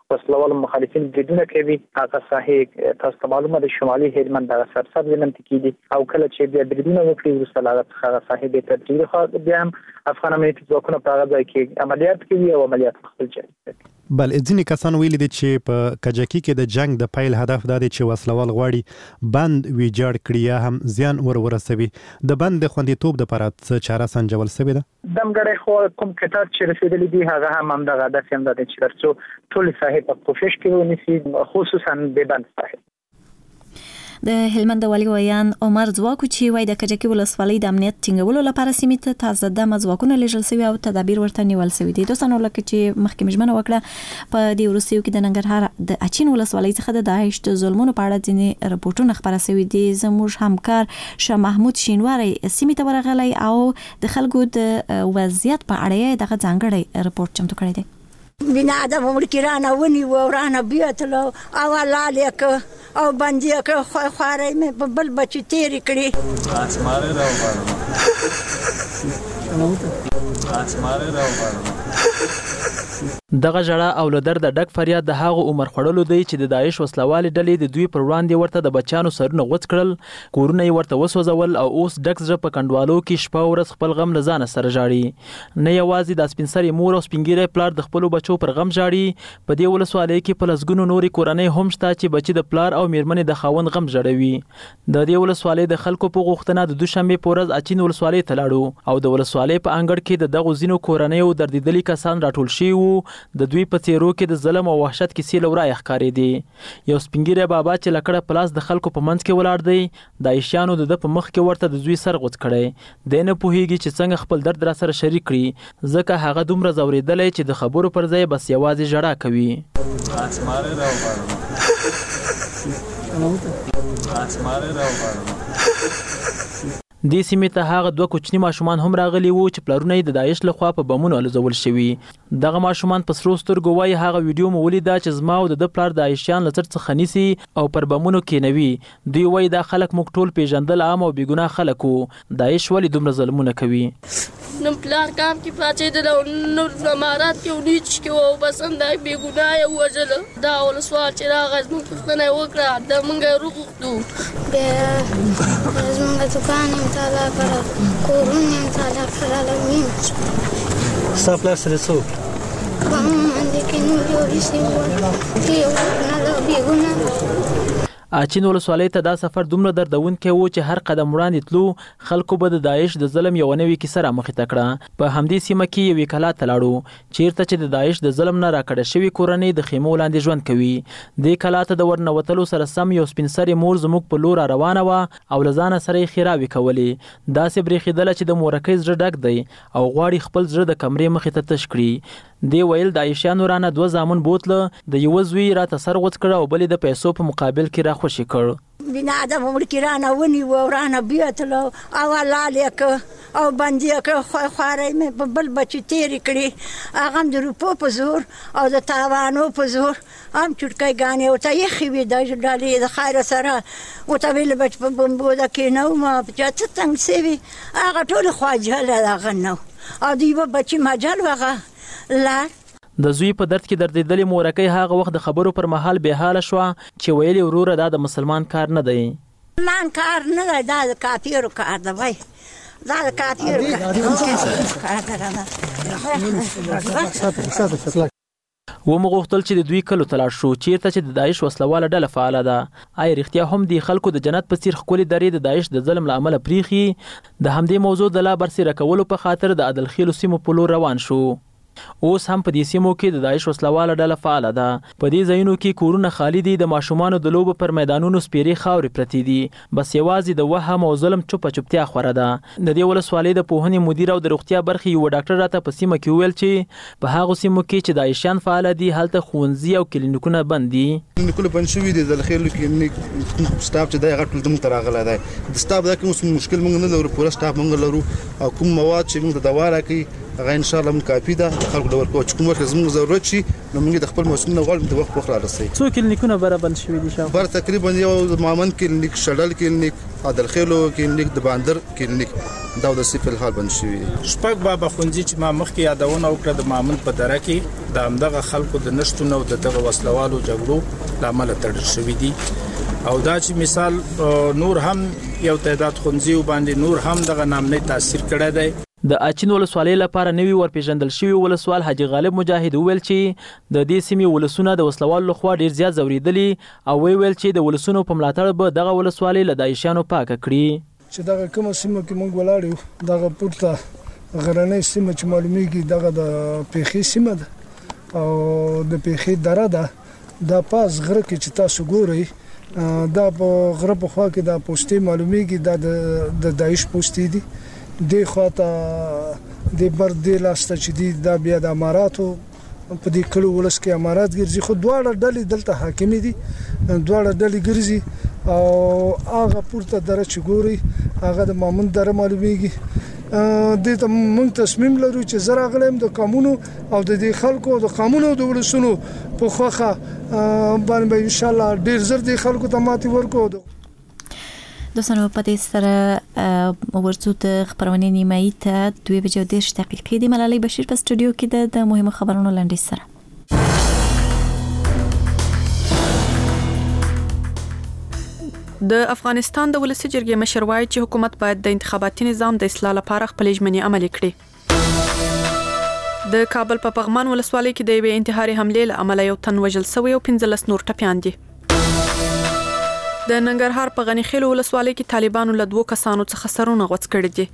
وسلوال مخالفین بریدونه کوي. هغه ساحې تاسو ته معلومه ده شمالي هلمند د سرسبز منطقې دي او کله چې بیا بریدونه وکړي وروسته لا هغه ساحې به تدریجي خو بیا هم افغان امنیتي ځواکونه په هغه ځای کې عملیات کوي او عملیات خپل جاري کوي. بل ځینې کسان ویلي دي چې په کجکي کې د جنگ د پیل هدف دا دی چې وسلوال غواړي بند ویجاړ کړي یا هم زیان ور ورسوي. د بند د خوندیتوب لپاره څه چاره سنجول شوې ده؟ دمګړی خو کوم کتاب چې رسیدلی دی هغه هم همدغه هدف هم ده چې ترڅو ټول ساحې په کوشش کې ونیسي، خصوصا د بند ساحې. د هلمند والي ویان عمر ځواکو چې وای د کجکي ولسوالۍ د امنیت ټینګولو لپاره سیمې ته تازه د مزواکونه لیږل شوي او تدابیر ورته نیول شوي دي. دوستانو لکه چې مخکې مجمنه وکړه په دې وروستیو کې د ننګرهار د اچین ولسوالۍ څخه د داعش د ظلمونو په اړه ځینې رپورټونه خپاره شوي دي. زموږ همکار شاه محمود شینواری سیمې ته ورغلی او د خلکو د وضعیت په اړه دغه ځانګړی رپورټ چمتو کړی دی. بنا آدم عمر کی رانا ونی و رانا بیاتلو او لالیک او بندیک خوای خوارای مې بل بچی تیری کړی اسماره راو باندې اسماره راو باندې دغه جړه او لدر د ډک فریاد د هغه عمر خړلو دی چې د داعش وسلوالي ډلې د دوی پر وړاندې ورته د بچانو سرونه غوڅ کړل، کورونه یې ورته وسوځول او اوس ډک زړه په کندوالو کې شپه ورځ خپل غم له ځانه سره ژاړي. نه یوازې د سپینسرې مور او سپینګیری پلار د خپلو بچو پر غم ژاړي، په دې ولسوالۍ کې په لسګونو نورې کورنۍ هم شته چې بچي د پلار او میرمنې د خاوند غم ژړوي. د دې ولسوالۍ د خلکو په غوښتنه د دوشنبې په ورځ اچین ولسوالۍ ته لاړو او د ولسوالۍ په انګړ کې د دغو ځینو کورنیو دردېدلي کسان راټول شوي وو. د دوی په څیرو کې د ظلم او وحشت کیسې له ورایه ښکارېدې. یو سپینګیری بابا چې لکړه په لاس د خلکو په منځ کې ولاړ دی، د عایشانو د ده په مخ کې ورته د زوی سر غوڅ کړی دی. نه پوهېږي چې څنګه خپل درد را سره شریک کړي، ځکه هغه دومره ځورېدلی چې د خبرو پر ځای بس یوازې ژړا کوي. دې سیمې ته هغه دوه کوچني ماشومان هم راغلي وو چې پلرونه یې د داعش لخوا په بمونو الوزول شوي. دغه ماشومان په سرو سترګو وایي هغه ویډیو مو ولیده چې زما او د ده پلار د عایشیان له څټ څخه نیسي او پر بمونو کېنوي. دوی وایي دا خلک موږ ټول پیژندل عام او بېګناه خلک وو. داعش ولې دومره ظلمونه کوي؟ نو پلار کام کې پاڅېدل او نو امارات کې ونیچ کې وو، بس همدا بېګناه یې ووژله. دا ولسوال چې راغی زموږ پوښتنه یې وکړه، د موږ یې وغوښتو. بیا زموږ دوکان یې مطالعه کړه، کورونه یې مطالعه کړل. ستا پلار سره څوک؟ په باندې کې نور یو هیڅ نه وو، یو نه بېګناه. اچین ولسوالۍ ته دا سفر دومره دردونکی و چې هر قدم وړاندې تلو خلکو به د داعش د ظلم یوه نوې کیسه رامخې ته کړه. په همدې سیمه کې یوې کلا ته لاړو چیرته چې د داعش د ظلم نه راکړه شوي کورنۍ د خیمو لاندې ژوند کوي. دې کلا ته د ورنوتلو سره سم یو سپین سرې مور زموږ په لور روانه وه او له ځانه سره یې ښېراوې کولې. داسې برېښېدله چې د مورکۍ زړه ډک دی او غواړي خپل زړه د کمرې مخې ته تش کړي. دی ویل د عایشانو رانه دوه زامن بوتله، د یوه زوی راته سر غوڅ کړه او بل د پیسو په مقابل کې راخوشي کړ. بنا آدم عمر کی رانا ونی و رانا بیاتلو او لالیک او بندیک خوای خوارای مې بل بچی تیری کړی. هغه د روپو په زور او د تاوانو په زور هم چټکای غانې او ته یې خوي د ډالې د خیر سره او ته ویل بچ په بمبو د کې نو ما په چا څنګه سوي هغه ټول خواجاله هغه نو او دی به بچی ماجل وغه لار. د زوی په درد کې دردېدلې مورکۍ هغه وخت د خبرو پر مهال بې حاله شوه چې ویلې وروره دا د مسلمان کار نه دی. مسلمان کار نه دی، دا د کافیرو کار دی. وای دا د کافیرو کار دی. ومو غوښتل چې د دوی کلو ته لاړ شو چیرته چې د داعش وسلواله ډله فعاله ده. آیا رښتیا هم د خلکو د جنت په څیر ښکلې درې د داعش د ظلم له امله پریښي؟ د همدې موضوع د لا برسېره کولو په خاطر د عدلخیلو سیمو په لور روان شو. اوس هم په دې سیمو کې د داعش وسلواله ډله فعاله ده. په دې ځایونو کې کورونه خالي دي، د ماشومانو د لوبو پر میدانونو سپېرې خاورې پرتې دي. بس یوازې د وهم او ظلم چوپه چوپتیا خوره ده. د دې ولسوالۍ د پوهنې مدیر او د روغتیا برخې یوه ډاکټر راته په سیمه کې وویل چې په هغو سیمو کې چې داعشیان فعاله دي هلته ښوونځي او کلینیکونه بند دي. کلینیکونه بند شوي دي. د خیلو کلینیک سټاف چې دی هغه ټول زموږ ته راغلی دی. د سټاف دا کوم مشکل موږ نه لرو، پوره سټاف موږ لرو او کوم مواد چې موږ ته دوا راکوي هغه ان شاء الله موږ کافي ده خلکو ډور کو چې کوم وخت زموږ ضرورت شي نو موږ د خپل مسؤلینو غواړو د وخت وخت را رسي. څو کلینیکونه برابر شوي دي شاو؟ بر تقریبا یو د مامن کلینیک، شډل کلینیک، عادلخیلو کلینیک، د باندر کلینیک دا د سیفل حال بند شوي. شپږ بابا خونځي چې ما مخکې یادونه وکړه د مامن په دره کې د همدغه خلکو د نشټون او دغه وسلوالو جګړو لامل تړل شوي دي او دا چې مثال نور هم یو تعداد خونځي باندې نور هم دغه نامنه تاثیر کړی دی. د اچین ولسوالۍ لپاره نوی ورپېژندل شوی ولسوال حاجی غالب مجاهد ویل چې د دې سیمې ولسونه د وسلوال لخوا ډیر زیات زوریدلي او ویل چې د ولسونو په ملاتړ به دغه ولسوالۍ له داعشانو پاکه کړي. چې دغه کومه سیمه کې موږ ولاړو دغه پورته غرنۍ سیمه چې معلومیږي دغه د پیخي سیمه ده او د پیخي دره ده دا پاس غره کې چې تاسو ګورئ دا په غره په خوا کې دا پوسټي معلومیږي دا د داعش پوسټي دي د خواته د بردي لاسته چې دي دا بیا د اماراتو په دې کلو ولس کې امارات ګرځي خو دواړه ډلې دلته حاکمي دي دواړه ډلې ګرځي او هغه پورته دره چې ګوري هغه د مامون دره معلومیږي. د ته موږ تصمیم لرو چې زرا غلم د قانونو او د دې خلکو د قانونو د ولسونو په خوخه باندې ان شاء الله ډیر زر د خلکو ته ماتي ورکو. دوستانو په دې سره ورڅو ته خبرونه نیمایي ته دوه بجو دیش دقیقې دی. ملالۍ بشیر په استودیو کې د مهمو خبرونو لاندې سره. د افغانستان د ولسی جرګې مشر وایي چې حکومت باید د انتخاباتي نظام د اصلاح لپاره خپل ژمنې عملي کړي. د کابل په پغمان ولسوالۍ کې د یوې انتحاري حملې له امله یو تن وژل شوی او پنځلس نور ټپیان دي. د ننګرهار په غنی خیل ولسوالۍ کې طالبانو له دوه کسانو څخه سرونه غوڅ کړي دي.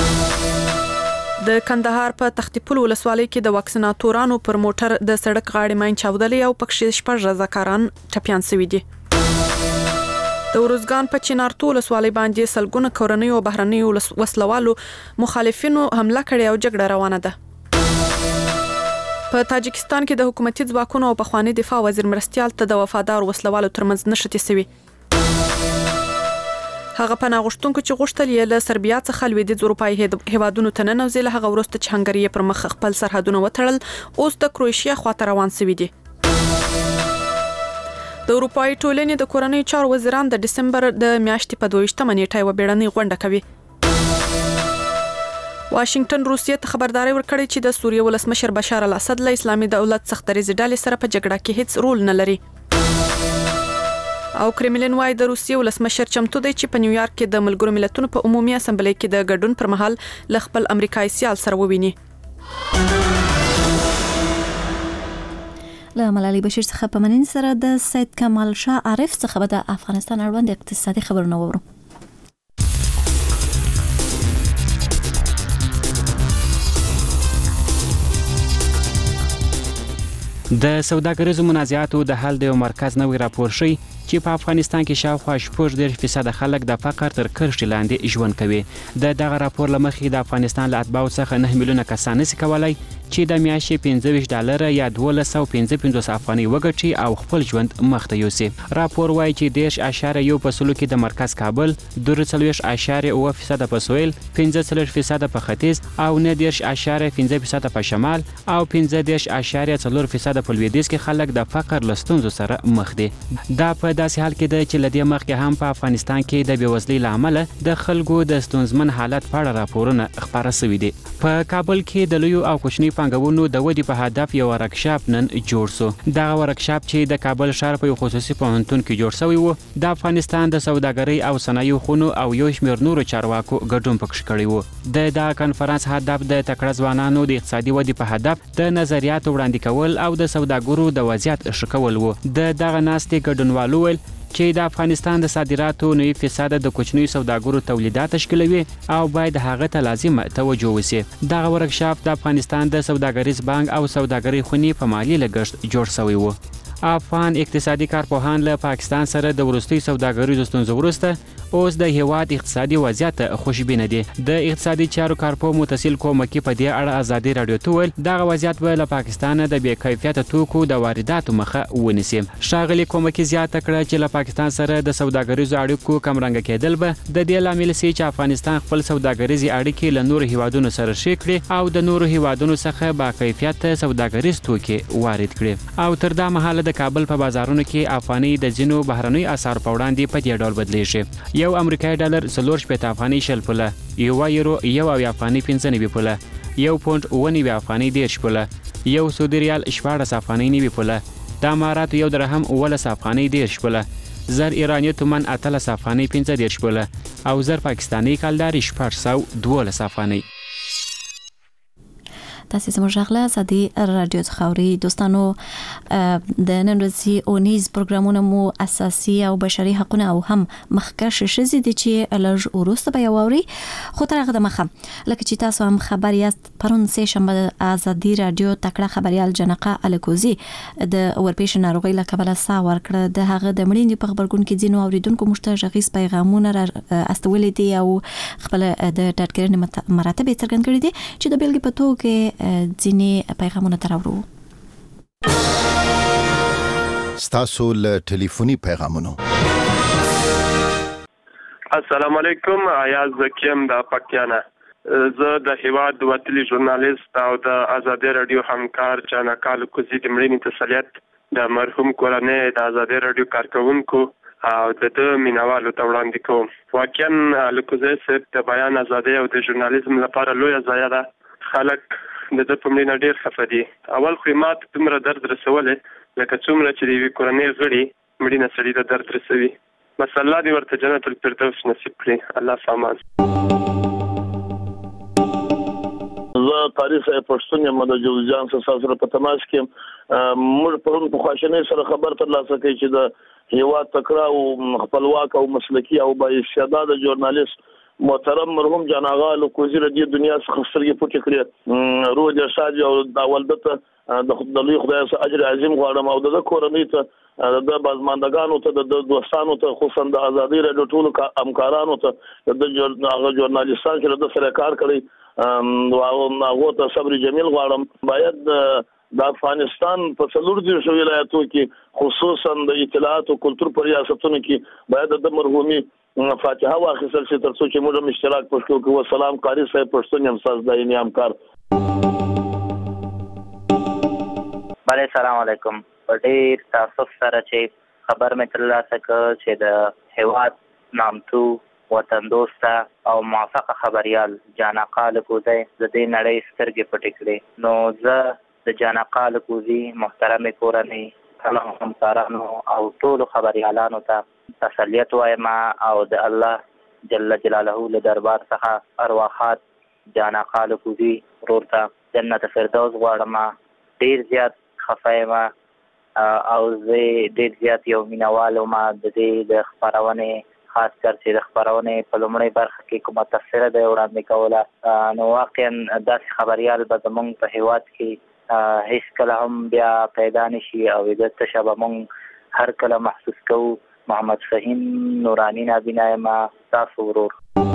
د کندهار په تختی پل ولسوالۍ کې د واکسیناتورانو پر موټر د سړک غاړې ماین چاودلې او پکښې شپږ رضاکاران ټپیان شوي دي. د ورزګان په چنارتو ولسوالۍ باندې سلګونه کورنۍ او بهرنۍ وسلوالو مخالفینو حمله کړې او جګړه روانه ده. په تاجکستان کې د حکومتي ځواکونو او پخوانی دفاع وزیر مرستیال ته د وفادار وسلوالو ترمنځ نښتې شوي. هغه پناه غوښتونکو چې غوښتل یې له سربیا څخه لویدیځ اروپایي هیوادونو ته ننوځي له هغه وروسته چې هنګري پر مخ خپل سرحدونه وتړل اوس د کروشیا خواته روان شوي دي. د اروپایي ټولنې د کورنۍ چارو وزیران د دسمبر د میاشتې په دویشتمه نیټه یوه بیړنۍ غونډه کوي. واشنگټن روسیې ته خبرداري ورکړې چې د سوریې ولسمشر بشار الاسد له اسلامي دولت څخه دریځ ډلې سره په جګړه کې هیڅ رول نه لري. او کرملین وايي د روسیې ولسمشر چمتو دی چې په نیویارک کې د ملګرو ملتونو په عمومي اسمبلی کې د ګډون پر مهال له خپل امریکایي سیال سره وویني. له ملالۍ بشیر څخه په مننې سره د سید کمال شاه عارف څخه به د افغانستان اړوند اقتصادي خبرونه وورو. د سوداګریزو منازعاتو د حل د یو مرکز نوی راپور شوی چې په افغانستان کې شاوخوا شپږ دېرش فیصده خلک د فقر تر کرښې لاندې ژوند کوي. د دغه راپور له مخې د افغانستان له اتباعو څخه نه میلیونه کسان نشي کولای چې د میاشتې پنځه ویشت ډالره یا دولس سوه پنځه پنځوس افغانۍ وګټي او خپل ژوند مخته یوسي. راپور وایي چې دېرش اعشاریه یو په سلو کې د مرکز کابل، دوه څلوېښت اعشاریه اووه فیصده په سویل، پنځه څلوېښت فیصده په ختیځ او نه دېرش اعشاریه پنځه فیصده په شمال او پنځه دېرش اعشاریه څلور فیصده په لویدیځ کې خلک د فقر له ستونزو سره مخ دي. دا په داسې حال کې ده چې له دې مخکې هم په افغانستان کې د بېوزلۍ له امله د خلکو د ستونزمن حالت په اړه راپورونه خپاره شوي دي. په کابل کې د لویو او کوچني پانګونو د ودې په هدف یو ورکشاپ نن جوړ شو. دغه ورکشاپ چې د کابل ښار په یو خصوصي پوهنتون کې جوړ شوی و د افغانستان د سوداګرۍ او صنایعو خونو او یو شمېر نورو چارواکو ګډون پکښې کړی و. د دغه کنفرانس هدف د تکړه ځوانانو د اقتصادي ودې په هدف د نظریاتو وړاندې کول او د سوداګرو د وضعیت ښه کول و. د دغه ناستې ګډونوالو ویل چې د افغانستان د صادراتو نوي فیصده د کوچنیو سوداګرو تولیدات تشکیلوي او باید هغه ته لازمه توجه وشي. دغه ورکشاپ د افغانستان د سوداګریز بانک او سوداګرۍ خونې په مالي لګښت جوړ شوی و. افغان اقتصادي کارپوهان له پاکستان سره د وروستي سوداګریزو ستونزو وروسته اوس د هیواد اقتصادي وضعیت خوشبینه دي. د اقتصادي چارو کارپو متصل کومکی په دې اړه ازادي رادیو ته ویل دغه وضعیت به له پاکستان د بې کیفیت توکو د وارداتو مخه ونیسي. ښاغلي کومکی زیاته کړه چې له پاکستان سره د سوداګریزو اړیکو کمرنګه کېدل به د دې لامل سي چې افغانستان خپل سوداګریزي اړیکې له نورو هیوادونو سره شریک کړي او د نورو هیوادونو څخه با کیفیت سوداګریز توکي وارد کړي. او تر دا مهاله د کابل په بازارونو کې افغاني د ځینو بهرنۍ اسعار په وړاندې په دې ډول بدلیږي. یو امریکایي ډالر څلور شپېته افغاني شل پوله، یو یورو یو اویا افغاني پنځه نوي پوله، یو پونډ اوه نوي افغاني دېرش پوله، یو سعودي ریال شپاړس افغاني نوي پوله، د اماراتو یو درهم اوولس افغاني دېرش پوله، زر ایرانی تومن اتلس افغاني پنځه دېرش پوله او زر پاکستاني کلداري شپږ سوه دولس افغاني. تاسو زموږ غږ ازادي رادیو څخه اورئ. دوستانو د نن ورځې اونیز پروګرامونه مو اساسي او بشري حقوقونه او هم مخکښ شزي دي چې لږ وروسته به اوري. خو تر هغه دمخه لکه چې تاسو هم خبر یاست پرون سه شنبه ازادي رادیو تکړه خبريال جنقه الکوزي د ورپېښ ناروغي له کبله سا ورکړه. د هغه د مړینې په خبرګون کې ځینو اوریدونکو مشتغیز پیغامونه را استولې دي او خپل د ډاکټرانو مراتب څرګند کړي دي چې د بیلګې په توګه ځینې پیغامونه تراورو. ستاسو له ټلیفوني پیغامونو. السلام علیکم. ایاز زکیم د پکتیانا. زه د هیواد وتلی ژورنالیست او د ازادي رادیو همکار جنقه الکوزي د مړینې تسلیت د مرحوم کورنۍ د ازادي رادیو کارکونکو او د مینوالو ته وړاندې کوم. واقعا الکوزي صاحب د بیان ازادي او د ژورنالیزم لپاره لویه ضایعه ده. خلک د د په مړینه ډېر خفه دي. اول خو یې ماته دومره درد رسولی لکه څومره چې د یوې کورنۍ غړي مړینه سړي ته درد رسوي. بس الله دې ورته جنت الفردوس نصیب کړي. الله سامان. زه تاریخ پښتون یم د جوزجان سره په تماس کې موږ پرون په خواشینۍ سره خبر ترلاسه کړی چې د هیواد تکړه او خپلواک او مسلکي او با استعداده ژورنالیست محترم مرحوم جناغه الکوزي ردی دنیا څخه سترګې پټې کړې. روح دې شاد او د والدته د لوی خدای څخه اجر عظیم غواړم او د کورنۍ ته د بازماندگانو ته د دوستانو ته خصوصا د ازادي رادیو ټولو همکارانو ته د ژورنالیستانو چې د سره کار کړی او هغه ته صبر جمیل غواړم. باید د افغانستان په څلور دیرشو ولایتو کې خصوصا د اطلاعات او کلتور په ریاستونو کې باید د مرحومي فاتحه واخیستل شي تر څو چې موږ هم اشتراک پښتو کې وسلام قاری صاحب پښتون یم ساز دایني همکار. بله سلام علیکم. په ډېر تاسف سره چې خبر مې ترلاسه کړ چې د هیواد نامتو وطن دوسته او موفقه خبریال جنقه الکوزي د دې نړۍ سترګې پټې کړې. نو زه د جنقه الکوزي محترم کورنۍ ټولو همکارانو او ټولو خبریالانو ته تسلیت وایم او د الله جل جلاله له دربار څخه ارواحات جنقه الکوزي ورور ته جنت فردوس غواړم. ډېر زیات خفه یم او زه ډېر زیات یو مینوال یم د دې د خپرونې خاص کر چې د خپرونې په لومړۍ برخه کې کومه تبصره ده وړاندې کوله. نو واقعا داسې خبریال به زموږ په هیواد کې هیڅ کله هم بیا پیدا نشي او د تشه به موږ هر کله محسوس کوو. محمد فهیم نورانی نابینا یم تاسو ورور.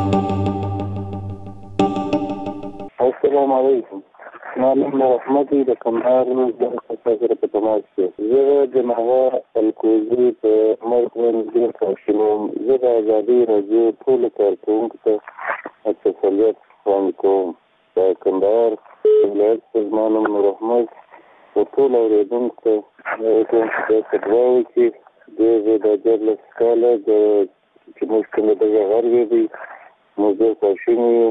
السلام علیکم. معلم رحمت د کندهار د سره په تماس کې زه د نهوا الکوزي په مرکز کې کارشوم. زه د ازادي رادیو ټول کارکونکو ته تسلیت وړاندې کوم. د کندهار ولایت زمانم رحمت او ټول اوریدونکو ته د تداوی کې د د جرل سکاله د چې موږ کومه د غربي دي موږ کارشوم.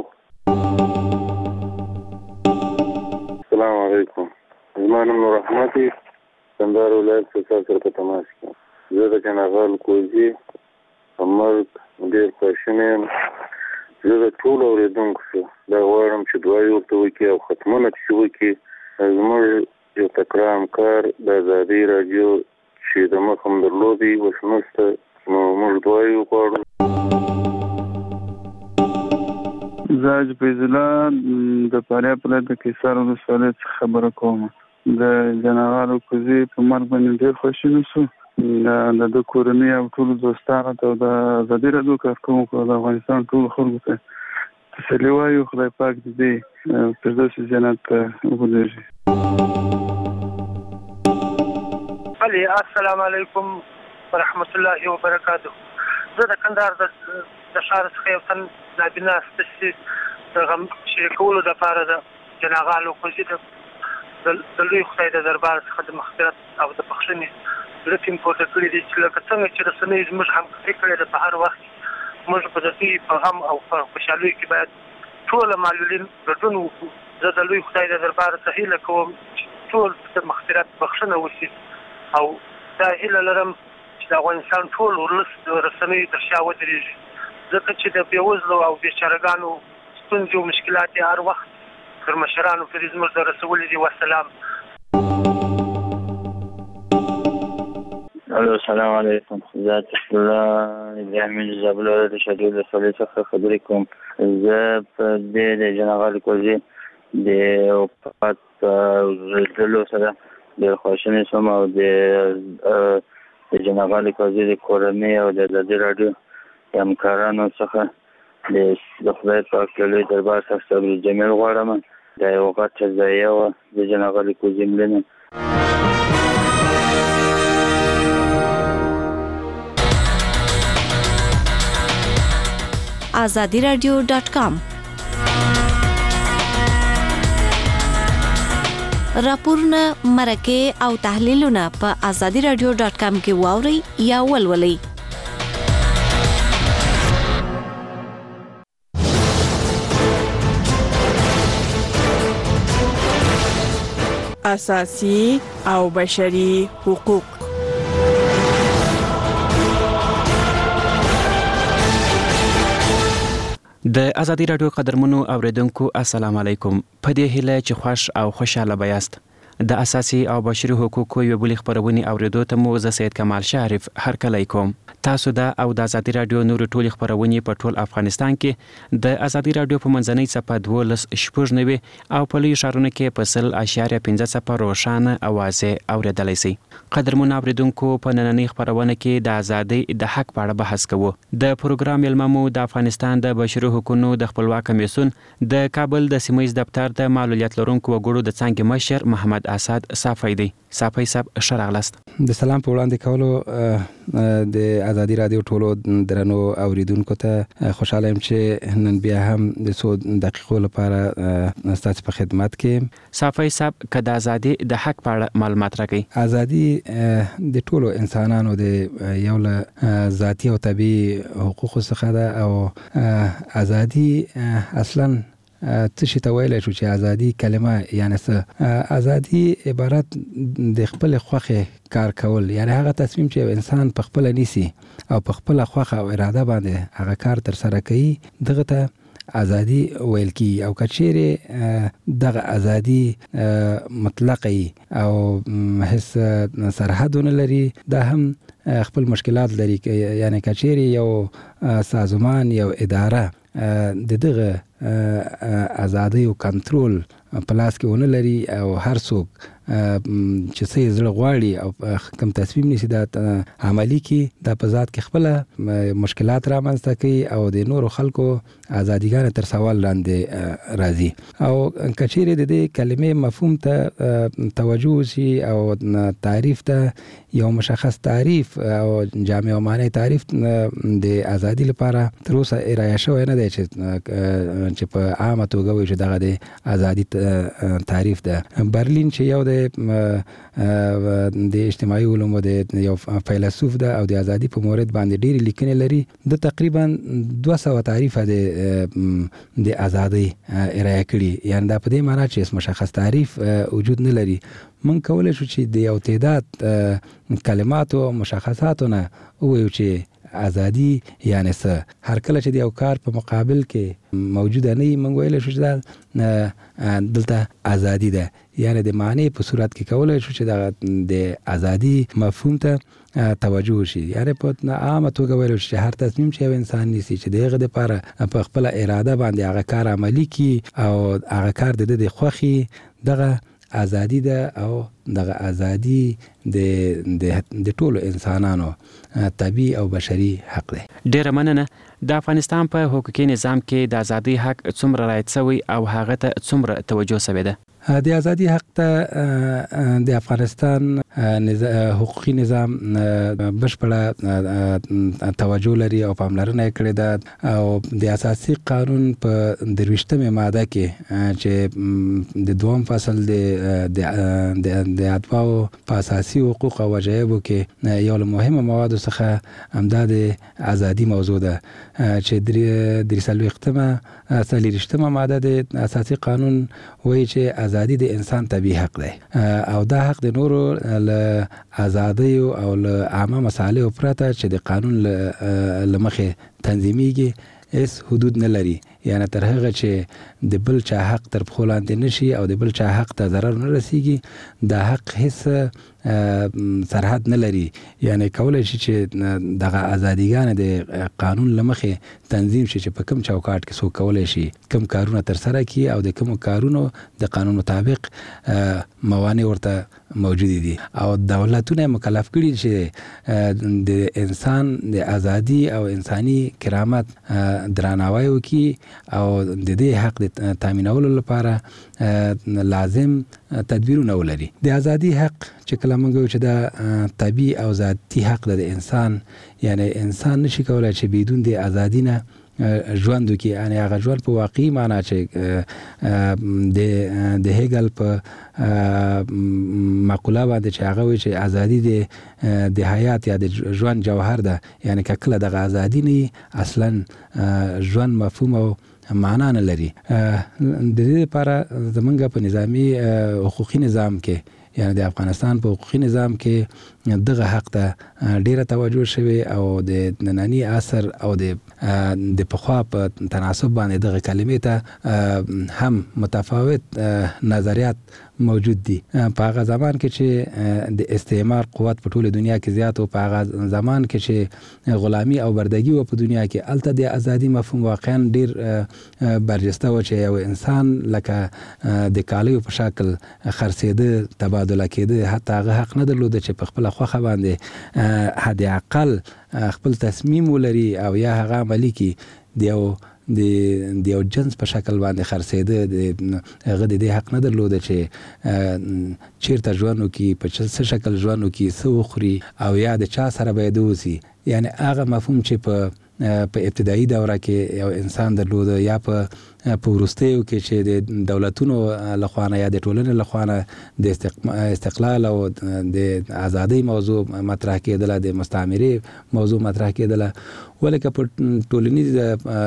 السلام علیکم. زمانم رحمتي کندهار ولایت سره په تماس کې. زه د جناغه الکوزي مرګ ډېر خوشاله یم. زه د ټولو اوریدونکو څخه دا غواړم چې دعا ورته وکړي او ختمونه چې وکړي. زموږ یو تکړه همکار د ازادي رادیو چې د مخ هم درلودي اوس نشته نو موږ دعا وغواړو. زه فیض الله د فاریاب ولایت د کیسار ولسوالۍ څخه خبره کوم. د جناغه الکوزي په مرګ باندې ډېر خوشاله شو د د کورنۍ او ټول دوستانو ته د آزادي راډیو کارکونکو د افغانستان ټول خلکو ته تسلي وایو. خدای پاک دې فردوس جنت وګوري. علي السلام علیکم ورحمت الله وبرکاته. زه د کندهار د ښار څخه یو تن نابینا ستاسي د غم شریکولو دپاره د جناغالو کوزي د لوی خدای د دربار څخه د مغفرت او د بخښنې لټیم پورته کړي دي چې لکه څنګه چې رسنۍ زموږ همکاري کړې ده په هر وخت موږ په دې په غم او په خوشحالۍ کې باید ټول معلولین ګډون وکړو. زه د لوی خدای د دربار څخه هیله کوم چې ټول د مغفرت بخښنه وشي او دا هیله لرم چې د افغانستان ټول ولس د رسنیو تر شا ودرېږي، ځکه چې د بېوزلو او بېچارهګانو ستونزې او مشکلات یې هر وخت تر مشرانو پورې زموږ د رسولي دي. وسلام. الو السلام علیکم. ذات الله ابراهیم زابل د شادي د سولې څخه خبرې کوم. زه په دې د جنغال کوزي د اوپات زلو سره د خوشنې سم او د جنغال کوزي د کورنۍ او د آزادي راډیو همکارانو څخه د خدای پاک له دربار څخه صبر جمیل غواړم. د یو وخت ځای او د جنغال کوزي ملنه azadi radio dot com. راپورونه مرکه او تحلیلونه په azadi radio dot com کې واوري یا ولولئ. اساسي او بشري حقوق. د آزادي راډیو قدرمنو اوریدونکو السلام علیکم. په دې هیله چې خوش او خوشاله بیاست. د اساسي او بشري حقوقو یو بل خبرونه اوریدو ته مو زه سید کمال شریف هر کله کوم. تاسو دا او د آزادي راډیو نور ټول خبرونه په ټول افغانستان کې د آزادي راډیو په منځنۍ صفه دولس شپږ نوي او په لوی شهرونو کې په سل اشاریه پنځه صفه روشانه اوازه اوریدلای شئ. قدرمن اوریدونکو په نننۍ خبرونه کې د آزادي د حق په اړه بحث کوو. د پروګرام علممو د افغانستان د بشري حقوقو د خپلواک کمیسیون د کابل د سیمایي دفتر د معلولیت لرونکو وګړو د څنګه مشر محمد اسد صافی دی. صافی صاحب شرغلست. د سلام په وړاندې کولو د آزادي راډیو ټولو درنو اوریدونکو ته خوشاله یم چې نن بیا هم د څو دقیقو لپاره ستاسو په خدمت کې. صافی صاحب که د آزادي د حق په اړه معلومات راکړئ. آزادي د ټولو انسانانو د یو له ذاتي او طبيعي حقوقو څخه ده او آزادي اصلا څه شي ته ویلی شو چې ازادي کلمه یعنی څه؟ ازادي عبارت د خپل خوښې کار کول، یعنی هغه تصمیم چې انسان په خپل نیسي او په خپل خوښه او اراده باندې هغه کار تر سره کوي، دغه ته ازادي ویل کی. او کچېره دغه ازادي مطلقي او هیڅ سرحدونه لري، دا هم خپل مشکلات لري. یعنی کچېره یو سازمان یو اداره د دغه ازادي او کنټرول په لاس کې ونه لري او هر څوک چې څه زړه غواړي او کوم تصمیم نیسي دا عملی کی، دا په ذات کې خپل مشکلات رامنځته کوي او د نورو خلکو ازادیګان تر سوال لاندې راځي. او کچېره د دې کلمې مفهوم ته توجه شي او تعریف ته یو مشخص تعریف او جامع معنی تعریف د ازادي لپاره تر اوسه ارائه شوی نه دی چې په عامه توګه وایي چې دغه د ازادي تعریف ده. برلین چې یو د اجتماعي علومو د یو فیلسوف ده او د ازادي په مورد باندې ډېری لیکنې لري، د تقریبا دوه سوه تعریفه د ازادي ارائه کړي. یعنی دا په دې معنی چې مشخص تعریف وجود نه لري. من کولای شو چې د یو تعداد کلمات او مشخصاتو نه ووایو چې ازادي یعنی څه. هر کله چې د یو کار په مقابل کې موجوده نه وي، موږ ویلی شو چې دلته ازادي ده. یعنی د معنی په صورت کې کولای شو چې د ازادي مفهوم ته توجه شي. یعنی په عامه توګه ویلی شو چې هر تصمیم چې یو انسان نیسي چې د هغه دپاره په خپله اراده باندې هغه کار عملي کړي او هغه کار د ده د خوښې، دغه ازادي ده او دغه ازادي د د ټولو انسانانو طبيعي او بشري حق دی. ډیره مننه. د افغانستان په حقوقي نظام کې د ازادي حق څومره رعایت شوی او هغه ته څومره توجه شوی ده؟ د ازادي حق ته د افغانستان حقوقي نظام بشپړه توجه لري او پاملرنه کړې ده او د اساسي قانون په درویشتمه ماده کې چې د دوم فصل د د اتباعو په اساسي حقوق او واجبو کې یو له مهمه موادو څخه همدا د ازادي موضوع ده چې درې سلويختمه څلورشتمه ماده د اساسي قانون وایي چې ازادي د انسان طبيعي حق دی او دا حق د نورو له ازادي او له عامه مصالحو پرته چې د قانون له مخې تنظیميږي اس حدود نه لري. یعنی تر هغه چې د بل چا حق تر پخو لاندې نشي او د بل چا حق ته ضرر نه رسیږي دا حق هیڅ سرحد نه لري. یعنی کولای شي چې دغه ازادیګان د قانون لمخې تنظیم شي چې په کوم چوکاټ کې څوک کولای شي کوم کارونه تر سره کړي او د کوم کارونو د قانون مطابق موانع ورته موجود دي او دولتونه مکلف کړي چې د انسان د ازادي او انساني کرامت درناوی وکړي او د دې حق د تامینولو لپاره لازم تدبیرونه ولري. د ازادي حق چې کله موږ چې دا طبيعي او ذاتي حق د انسان یعنی انسان نشي کولای چې بدون د ازادي نه ژوند وکړي. یعنی هغه ژوند په واقعي معنا چې د د هیګل په مقوله باندې چې هغه وایي چې ازادي د د حیات یا د ژوند جوهر ده. یعنی کله دغه ازادي نه اصلا ژوند مفهوم او معنا نه لري. د دې لپاره زمونږ په نظامی حقوقي نظام کې یعنی د افغانستان په حقوقي نظام کې دغه حق ته ډیره توجه شوی او د نننی عصر او د د پخوا په تناسب باندې دغه کلمې ته هم متفاوت نظریات موجود دي. په هغه زمان کې چې د استعمار قوت په ټوله دنیا کې زیات او په هغه زمان کې چې غلامی او بردګي و په دنیا کې الته د ازادي مفهوم واقعا ډیر برجسته و چې یو انسان لکه د کالیو په شکل خرڅېده تبادله کېده حتی هغه حق نه درلود چې په خپل خوخه باندې حد اقل خپل تصمیم ولري او یا هغه عملی کې دیو د د یو جنس په شکل باندې خرڅېده د هغه د دې حق نه درلود چې چیرته ژوند وکړي په څه شکل ژوند وکړي څه وخوري او یا د چا سره باید اوسي. یعنی هغه مفهوم چې په په ابتدایي دوره کې یو انسان درلود یا په په وروستیو کې چې د دولتونو لخوا یا د ټولنې لخوا د استقلال او د ازادۍ موضوع مطرح کېدله د مستعمرې موضوع مطرح کېدله ولکه په ټولنیز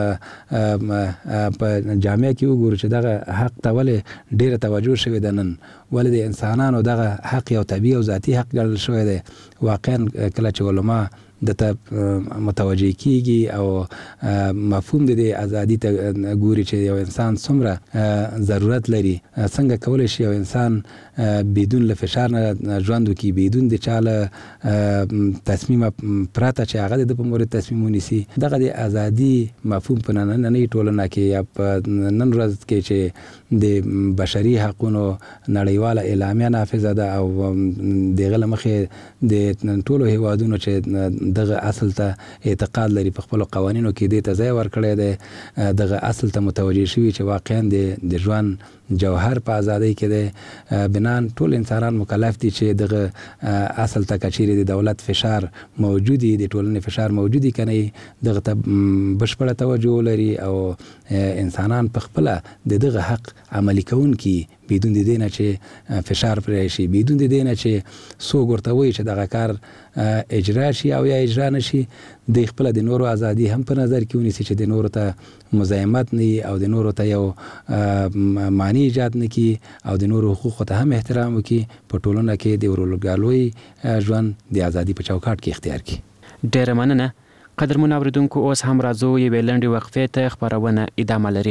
په جامعه کې وګورو چې دغه حق ته ولې ډیره توجه شوې ده نن ولې د انسانانو دغه حق یو طبیعي او ذاتي حق ګڼل شوی دی. واقعا کله چې علما د ته متوجه کیږي او مفهوم د ازادي ته ګوري چې یو انسان څومره ضرورت لري څنګه کولای شي یو انسان بدون له فشار نه ژوند وکړي بدون د چاله تصمیم پراته چې هغه د په مورد تصمیم ونیسي. دغه د ازادي مفهوم په نننۍ ټولنه کې یا په نن ورځ کې چې د بشري حقوقو نړیواله اعلامیه نافذه ده او دغه لمخې د ټولو هیوادونو چې دغه اصل ته اعتقاد لري په خپل قوانینو کې د ته ځای ورکړی دی دغه اصل ته متوجه شوي چې واقعا د ژوند جوهر په ازادۍ کې دی. بنان ټول انسانان مکلف دي چې دغه اصل ته کچېرې د دولت فشار موجودي د ټولنې فشار موجودي کنه دغه ته بشپړه توجه لري او انسانان په خپل د دغه حق عملي کوونکي بدون د دې نه چې فشار پرې شي بدون د دې نه چې څوک ورته وایي چې دغه کار اجرا شي او یا اجرا نشي د خپل د نورو ازادي هم په نظر کې ونیسي چې د نورو ته مزاحمت نه او د نورو ته یو معنی ایجاد نه کی او د نورو حقوقو ته هم احترام وکي په ټولنه کې د ورولګالوي ژوند د ازادي په چوکاټ کې اختیار کړي. ډېر مننه. قدرمن اوریدونکو اوس هم راځو یوې لنډې وقفې ته خبرونه ادامه لري.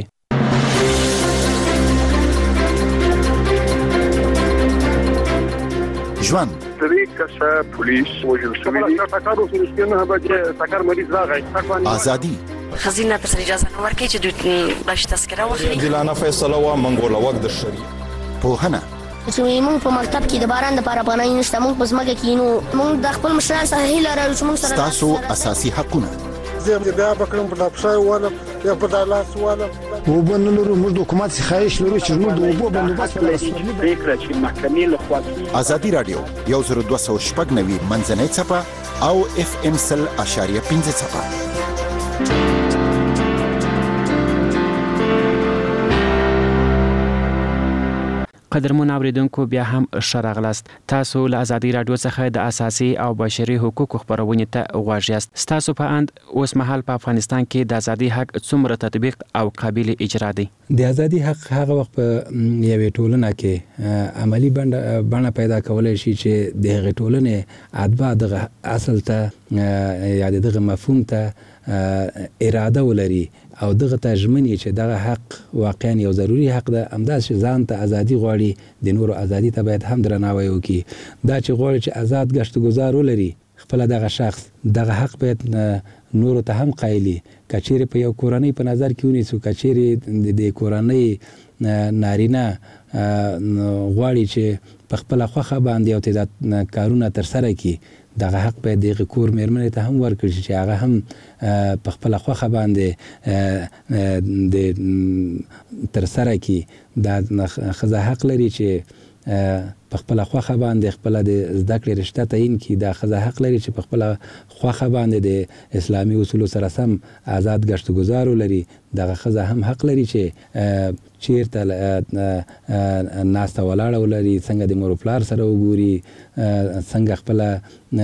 ژوند درې کسه پولیس وژل شوي دي. ټاکارو سره نه بچي ټاکار مریض راغی. ازادي خزینه تر اجازه نه ورکړي چې دوی باش تذکره واخلي. جلانه فیصله وا منګوله وګ د شری. پوهنه چې موږ په مکتب کې د باران لپاره پناه نشته، موږ په ځمکه کې نو موږ د خپل مشرانو څخه هیله لرو چې موږ سره تاسو اساسي حقونه زه بیا بکرم په ډاکټر ولم یا په دالاس ولم وبنلرو موږ د حکومت څخه خواهش لرو چې موږ د اوبو بندوبست وکړو. فکر چې محکمې له خوا ازادي رادیو یو زر دوه سوه شپږ نوي منځنۍ څپه او اف ام سل اشاریه پنځه څپه. قدرمن اوریدونکو بیا هم ښه راغلاست. تاسو له ازادي رادیو څخه د اساسي او بشري حقوقو خبرونې ته غوږ یاست. ستاسو په اند اوس مهال په افغانستان کې د ازادي حق څومره تطبیق او قابل اجرا دی؟ د ازادي حق هغه وخت په یوې ټولنه کې عملی بڼه پیدا کولای شي چې د هغې ټولنې اتباع دغه اصل ته یا دغه مفهوم ته اراده ولري او دغه ته ژمنې چې دغه حق واقعا یو ضروري حق ده، همداسې ځان ته ازادي غواړي، د نورو ازادي ته باید هم درناوی وکړي. دا چې غواړي چې آزاد ګشت گذار ولري خپل دغه شخص، دغه حق باید نورو ته هم قایلي. که چیرې په یو کورنۍ په نظر کې ونیسو، که چیرې د کورنۍ نارینه غواړي چې په خپله خوښه باندې یو تعداد کارونه ترسره کړي، دغه حق باید دغه کور مېرمنې ته هم ورکړي چې هغه هم په خپله خوښه باندې د ترسره کړي. دا ښځه حق لري چې په خپله خوښه باندې خپله د زده کړې رشته تعین کړي. دا ښځه حق لري چې په خپله خوښه باندې د اسلامي اصولو سره سم آزاد ګشت گذار ولري. دغه ښځه هم حق لري چې چیرته ناسته ولاړه ولري، څنګه د مور و پلار سره وګوري، څنګه خپله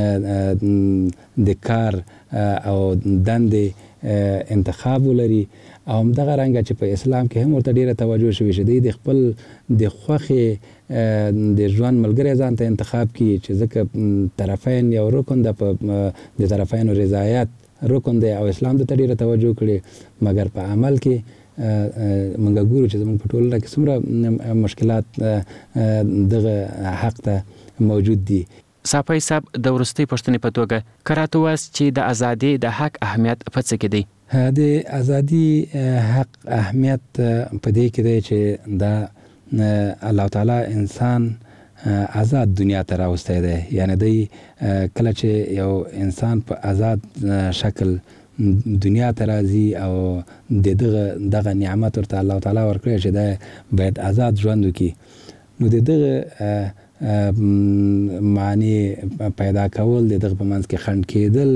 د کار او دندې انتخاب ولري. او همدغه رنګه چې په اسلام کې هم ورته ډیره توجه شوې چې د خپل د خوښې د ژوند ملګری ځان ته انتخاب کړي، چې ځکه طرفین یو رکن ده، په د طرفینو رضایت رکن دی او اسلام ته ډیره توجه کړي. مګر په عمل کې موږ ګورو چې زموږ په ټولنه کې څومره مشکلات دغه حق ته موجود دي. صافی صاحب، د وروستۍ پوښتنې په توګه که راته ووایاست چې د ازادۍ د حق اهمیت په څه کې دی؟ د ازادي حق اهمیت په دې کې دی چې دا الله تعالی انسان آزاد دنیا ته راوستی دی. یعنی دی کله چې یو انسان په آزاد شکل دنیا ته راځي او د دغه دغه نعمت ورته الله تعالی ورکړی چې دا باید آزاد ژوند وکړي، نو د دغه معنی پیدا کول، د دغه په منځ کې خنډ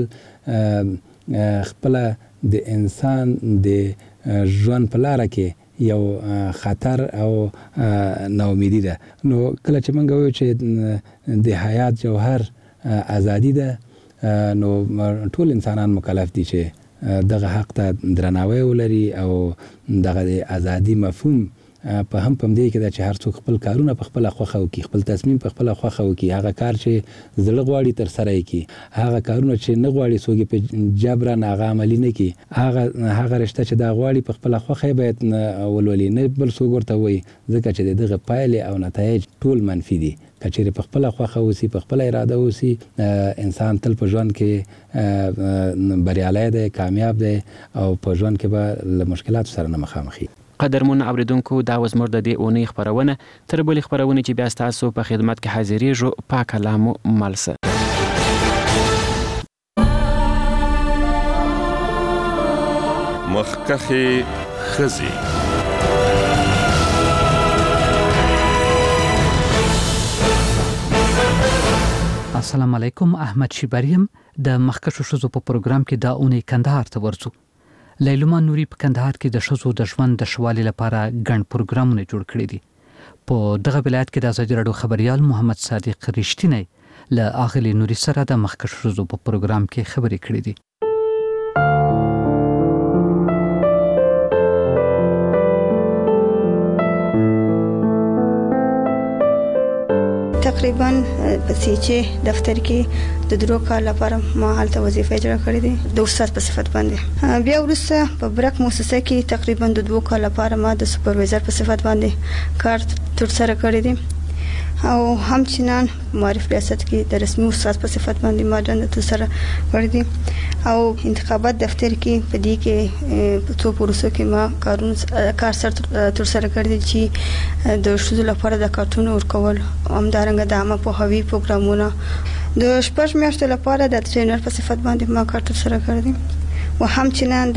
کېدل خپله د انسان د ژوند په لاره کې یو خطر او ناامیدي ده. نو کله چې موږ وایو چې د حیات جوهر ازادي ده، نو ټول انسانان مکلف دي چې دغه حق ته درناوی ولري او دغه د ازادي مفهوم په هم په دې کې ده چې هر څوک خپل کارونه په خپله خوښه وکړي، خپل تصمیم په خپله خوښه وکړي، هغه کار چې زړه غواړي ترسره یې کړي، هغه کارونه چې نه غواړي څوک یې په جبرا هغه عملي نه کړي، هغه هغه رشته چې دا غواړي په خپله خوښه باید ولولي، نه بل څوک ورته وایي، ځکه چې د دغه پایلې او نتایج ټول منفي دي. که چیرې په خپله خوښه اوسي، په خپله اراده اوسي، انسان تل په ژوند کې بریالی دی، کامیاب دی او په ژوند کې به له مشکلاتو سره نه مخامخي. قدرمن اوریدونکو، دا و زموږ د دې اونۍ خپرونه. تر بلې خپرونې چې بیا ستاسو په خدمت کې حاضرېږو، پاک الله مو مل شه. مخکښې ښځې. السلام علیکم. احمد شیبریم د مخکښو ښځو په پروګرام کې دا اونۍ کندهار ته ورځو. لیلما نوري په کندهار کې د ښځو د ژوند د ښه والي لپاره ګڼ پروګرامونه جوړ کړي دي. په دغه ولایت کې د ازادي راډیو خبریال محمد صادق رښتینی له اغلې نوري سره د مخکښو ښځو په پروګرام کې خبرې کړې دي. تقریبا په سیچې دفتر کې د درو کال لپاره ما هلته وظیفه اجرا کړې دي د استاد په صفت باندې. بیا وروسته په برک مؤسسه کې تقریبا د دوه کال لپاره ما د سپروایزر په صفت باندې کار ترسره کړی دی. او همچنان معرف ریاست کې د رسمي استاد په صفت باندې ما دنده تر سره کړې دي او انتخابات دفتر کې په دې کې په څو پروسو کې ما کارونه کار سره تر سره کړی دي چې د شذو لپاره د کارتونو ورکول همدارنګه د عامه پوهاوي پروګرامونه د شپږ میاشتو لپاره د ټرینر په صفت باندې ما کار تر سره کړی دي و همچنان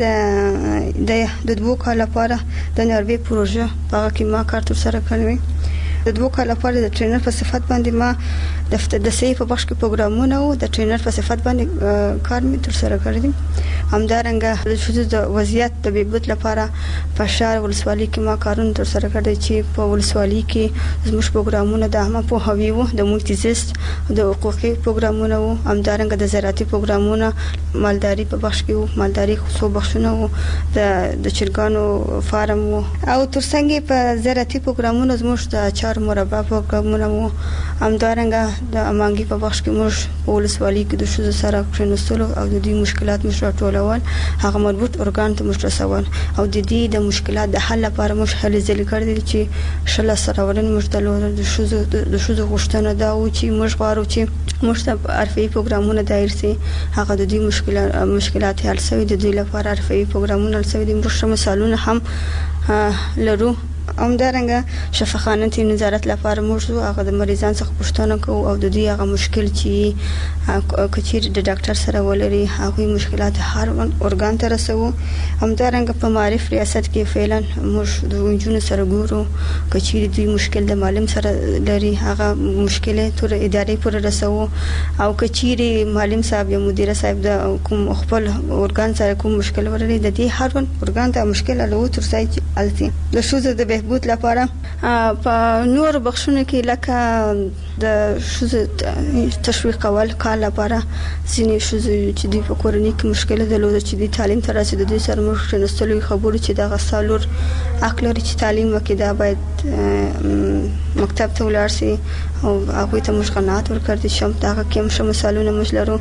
د د دوه کال لپاره د نروې پروژه په هغه کې ما کار تر سره کړی د دوه کال لپاره د ټرینر په صفت باندې ما د د صحیح په بخش کې پروګرامونه او د ټرینر په صفت باندې کار می تر سره کړی دي همدارنګه د شذو د وضعیت د بهبود لپاره په شهر ولسوالۍ کې ما کارونه تر سره کړی چې په ولسوالۍ کې زموږ پروګرامونه د عامه پوهاوي وو د محیط زیست د حقوقي پروګرامونه وو همدارنګه د زراعتي پروګرامونه مالداري په بخش کې وو مالداري خصوصي بخشونه وو د د چرګانو فارم وو او ترڅنګ په زراعتي پروګرامونه زموږ د چار مربع پروګرامونه وو همدارنګه د امانګي په بخش کې موږ په ولسوالۍ کې د شذو سره کښینوستلو او د دې مشکلات موږ راټولول هغه مربوط ارګان ته موږ رسول او د دې د مشکلات د حل لپاره موږ هلې ځلې کړې چې شل سره ورن موږ د شذو د شذو غوښتنه دا و چې موږ غواړو چې موږ ته عرفي پروګرامونه دایر سي هغه د دې مشکلات مشکلات حل شوي د دې لپاره عرفي پروګرامونه حل شوي د موږ مثالونه هم لرو همدارنګه شفاخانه نظارت لپاره موږ هغه د مریضان څخه پوښتنه کوو او د دې هغه مشکل چې کچیر د ډاکټر سره ولري هغه مشکلات هر ارګان ته رسوو همدارنګه په معرف ریاست کې فعلا موږ د ونجونو سره ګورو کچیر دوی مشکل د معلم سره لري هغه مشکل تر ادارې پورې رسوو او کچیر معلم صاحب یا مدیر صاحب د کوم خپل ارګان سره کوم مشکل ولري د دې هر ارګان ته مشکل له تر ځای التي د شوزه د بهبود لپاره په نور بخښونه کې لکه د شوزه تشویق کول کار لپاره ځینې شوزه چې د کورنۍ کې مشکل درلود چې د تعلیم تر رسیدو د سره مخ نستلو خبرو چې د غسالور اکلر چې تعلیم وکړي دا باید مکتب ته ولاړ شي او هغه ته مشغلات ورکړي شم دا کوم شم مثالونه مشلرو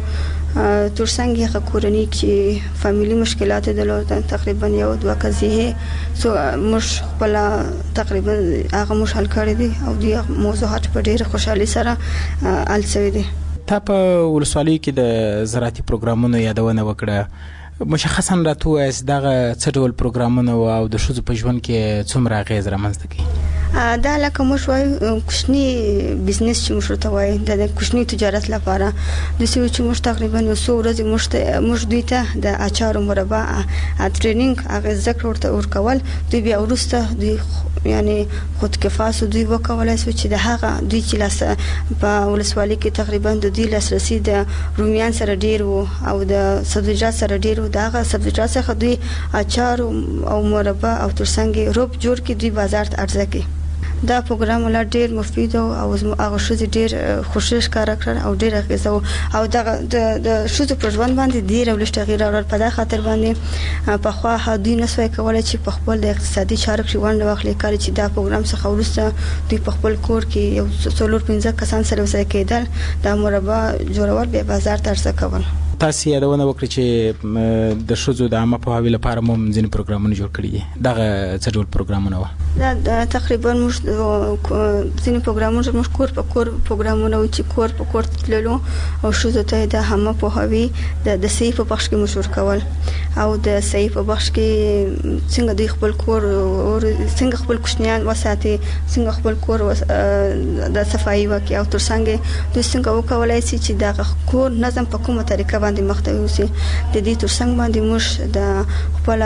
ترڅنګ یې کورنۍ کې فاميلي مشکلات درلود تقریبا یو دوه قضیه سو مش خپل تقریبا هغه مش حل کړی دي او د موضوعات په ډیره خوشحالي سره حل شوی دي تا په ولسوالۍ کې د زراعتي پروګرامونو یادونه وکړه مشخصا راته وایي دغه څه ډول پروګرامونه او د شذو په ژوند کې څومره اغیز رامنځته کوي دا لکه موږ وایو کوچنی بزنس چې موږ ته وایي د کوچنی تجارت لپاره د سوي چې موږ تقریبا یو څو ورځې موږ موږ دوی ته د اچارو مربع ټریننګ هغه ذکر ورته ورکول دوی بیا ورسته دوی یعنی خود کفاس دوی وکولای شو چې د هغه دوی چې لاس په ولسوالۍ کې تقریبا د دوی لاسرسي د رومیان سره ډیر وو او د سبزیجات سره ډیر وو دغه سبزیجات څخه دوی اچار او مربع او ترڅنګ روب جوړ کې دوی بازار ته عرضه کوي دا پروګرام لا ډیر مفید او هغه شوزي ډیر خوشش کار کړ او ډیر غیزو او د د شوزو پروژوان باندې ډیر ولش تغییر اور په دا خاطر باندې په خوا هدي نسوي کولای چې په خپل د اقتصادي چارو کې ونه واخلي کار چې دا پروګرام څخه ورسته دوی په خپل کور کې یو څلور پنځه کسان سره وسای کېدل دا مربع جوړول به بازار ته ارسه کول تاسو یادونه وکړئ چې د شذو د عامه پوهاوي لپاره مو ځینې پروګرامونه جوړ کړي دي دغه څه ډول پروګرامونه وو دا تقریبا موږ ځینې پروګرامونه موږ کور په کور پروګرامونه و چې کور په کور تللو او شذو ته د عامه پوهاوي د د صحیح په بخش کې مشور کول او د صحیح په بخش کې څنګه د خپل کور او څنګه خپل کوچنیان وساتي څنګه خپل کور د صفایي وکي او ترڅنګ د څنګه وکولای شي چې د کور نظم په کومه طریقه باندې مختوي سي د دې ترڅنګ باندې موږ د خپل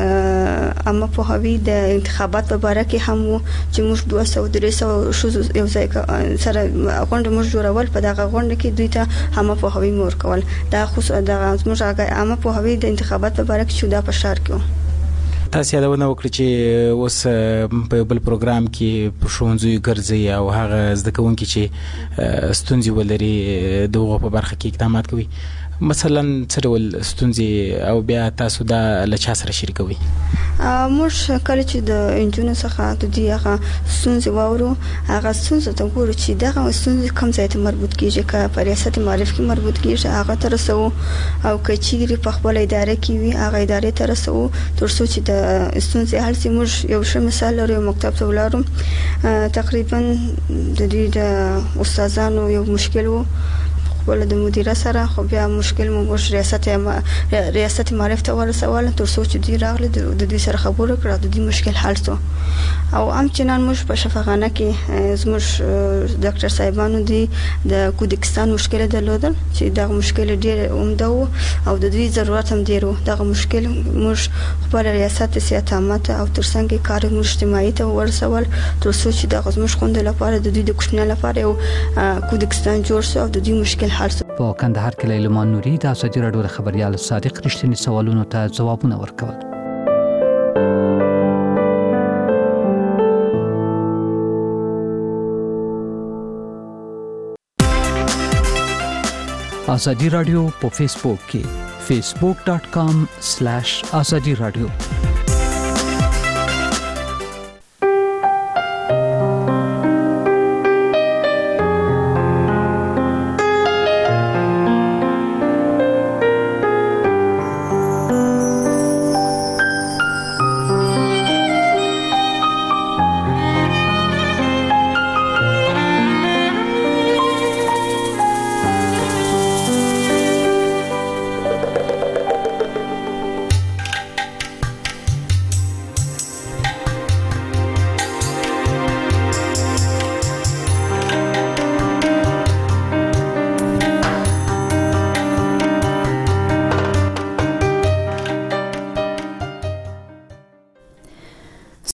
د عامه پوهاوي د انتخابات په اړه کې هم چې موږ دوه سوه درې سوه شذو یو ځای سره غونډه موږ جوړول په دغه غونډه کې دوی ته عامه پوهاوي مور کول دا خصوصا د موږ عامه پوهاوي د انتخابات په اړه کې چې دا په شهر کې تاسو یادونه وکړئ چې اوس په بل پروګرام کې په ښوونځیو ګرځي او هغه زده کوونکي چې ستونزې ولري دغه په برخه کې اقدامات کوي مثلا څه ډول ستونزې او بیا تاسو دا له چا سره شریکوي؟ موږ کله چې د انجونو څخه د دې هغه ستونزې واورو هغه ستونزې ته ګورو چې دغه ستونزې کوم ځای ته مربوط کیږي، که په ریاست معرف کې مربوط کیږي هغه ته رسو، او که چیرې په خپل اداره کې وي هغه ادارې ته رسو تر څو چې د ستونزې حل شي. موږ یو ښه مثال لرو، یو مکتب ته ولاړو، تقریبا د دې د استادانو یو مشکل وو ول د مدیره سره، خو بیا مشکل مو وش ریاست ما ریاست معرف ته ورسول تر څو چې دی راغله د دې سره خبرو کړه، د دې مشکل حل شو. او ام چنان موږ په شفاخانه کې زموږ ډاکټر صاحبانو دی د کودکستان مشکل درلودل چې دا مشکل ډیر عمده وو او د دې ضرورت هم ډیر وو. دا مشکل موږ خپل ریاست صحت عامه او ترڅنګ کار اجتماعي ته ورسول تر څو چې د غزمش خوند لپاره د دې د کوښښ لپاره یو کودکستان جوړ شو او د دې مشکل په کندهار کې لیلمان نوري د ازادي راډیو د خبريال صادق رښتینی سوالونو ته ځوابونه ورکول. ازادي راډیو په فیسبوک کې facebook dot com slash azadi radio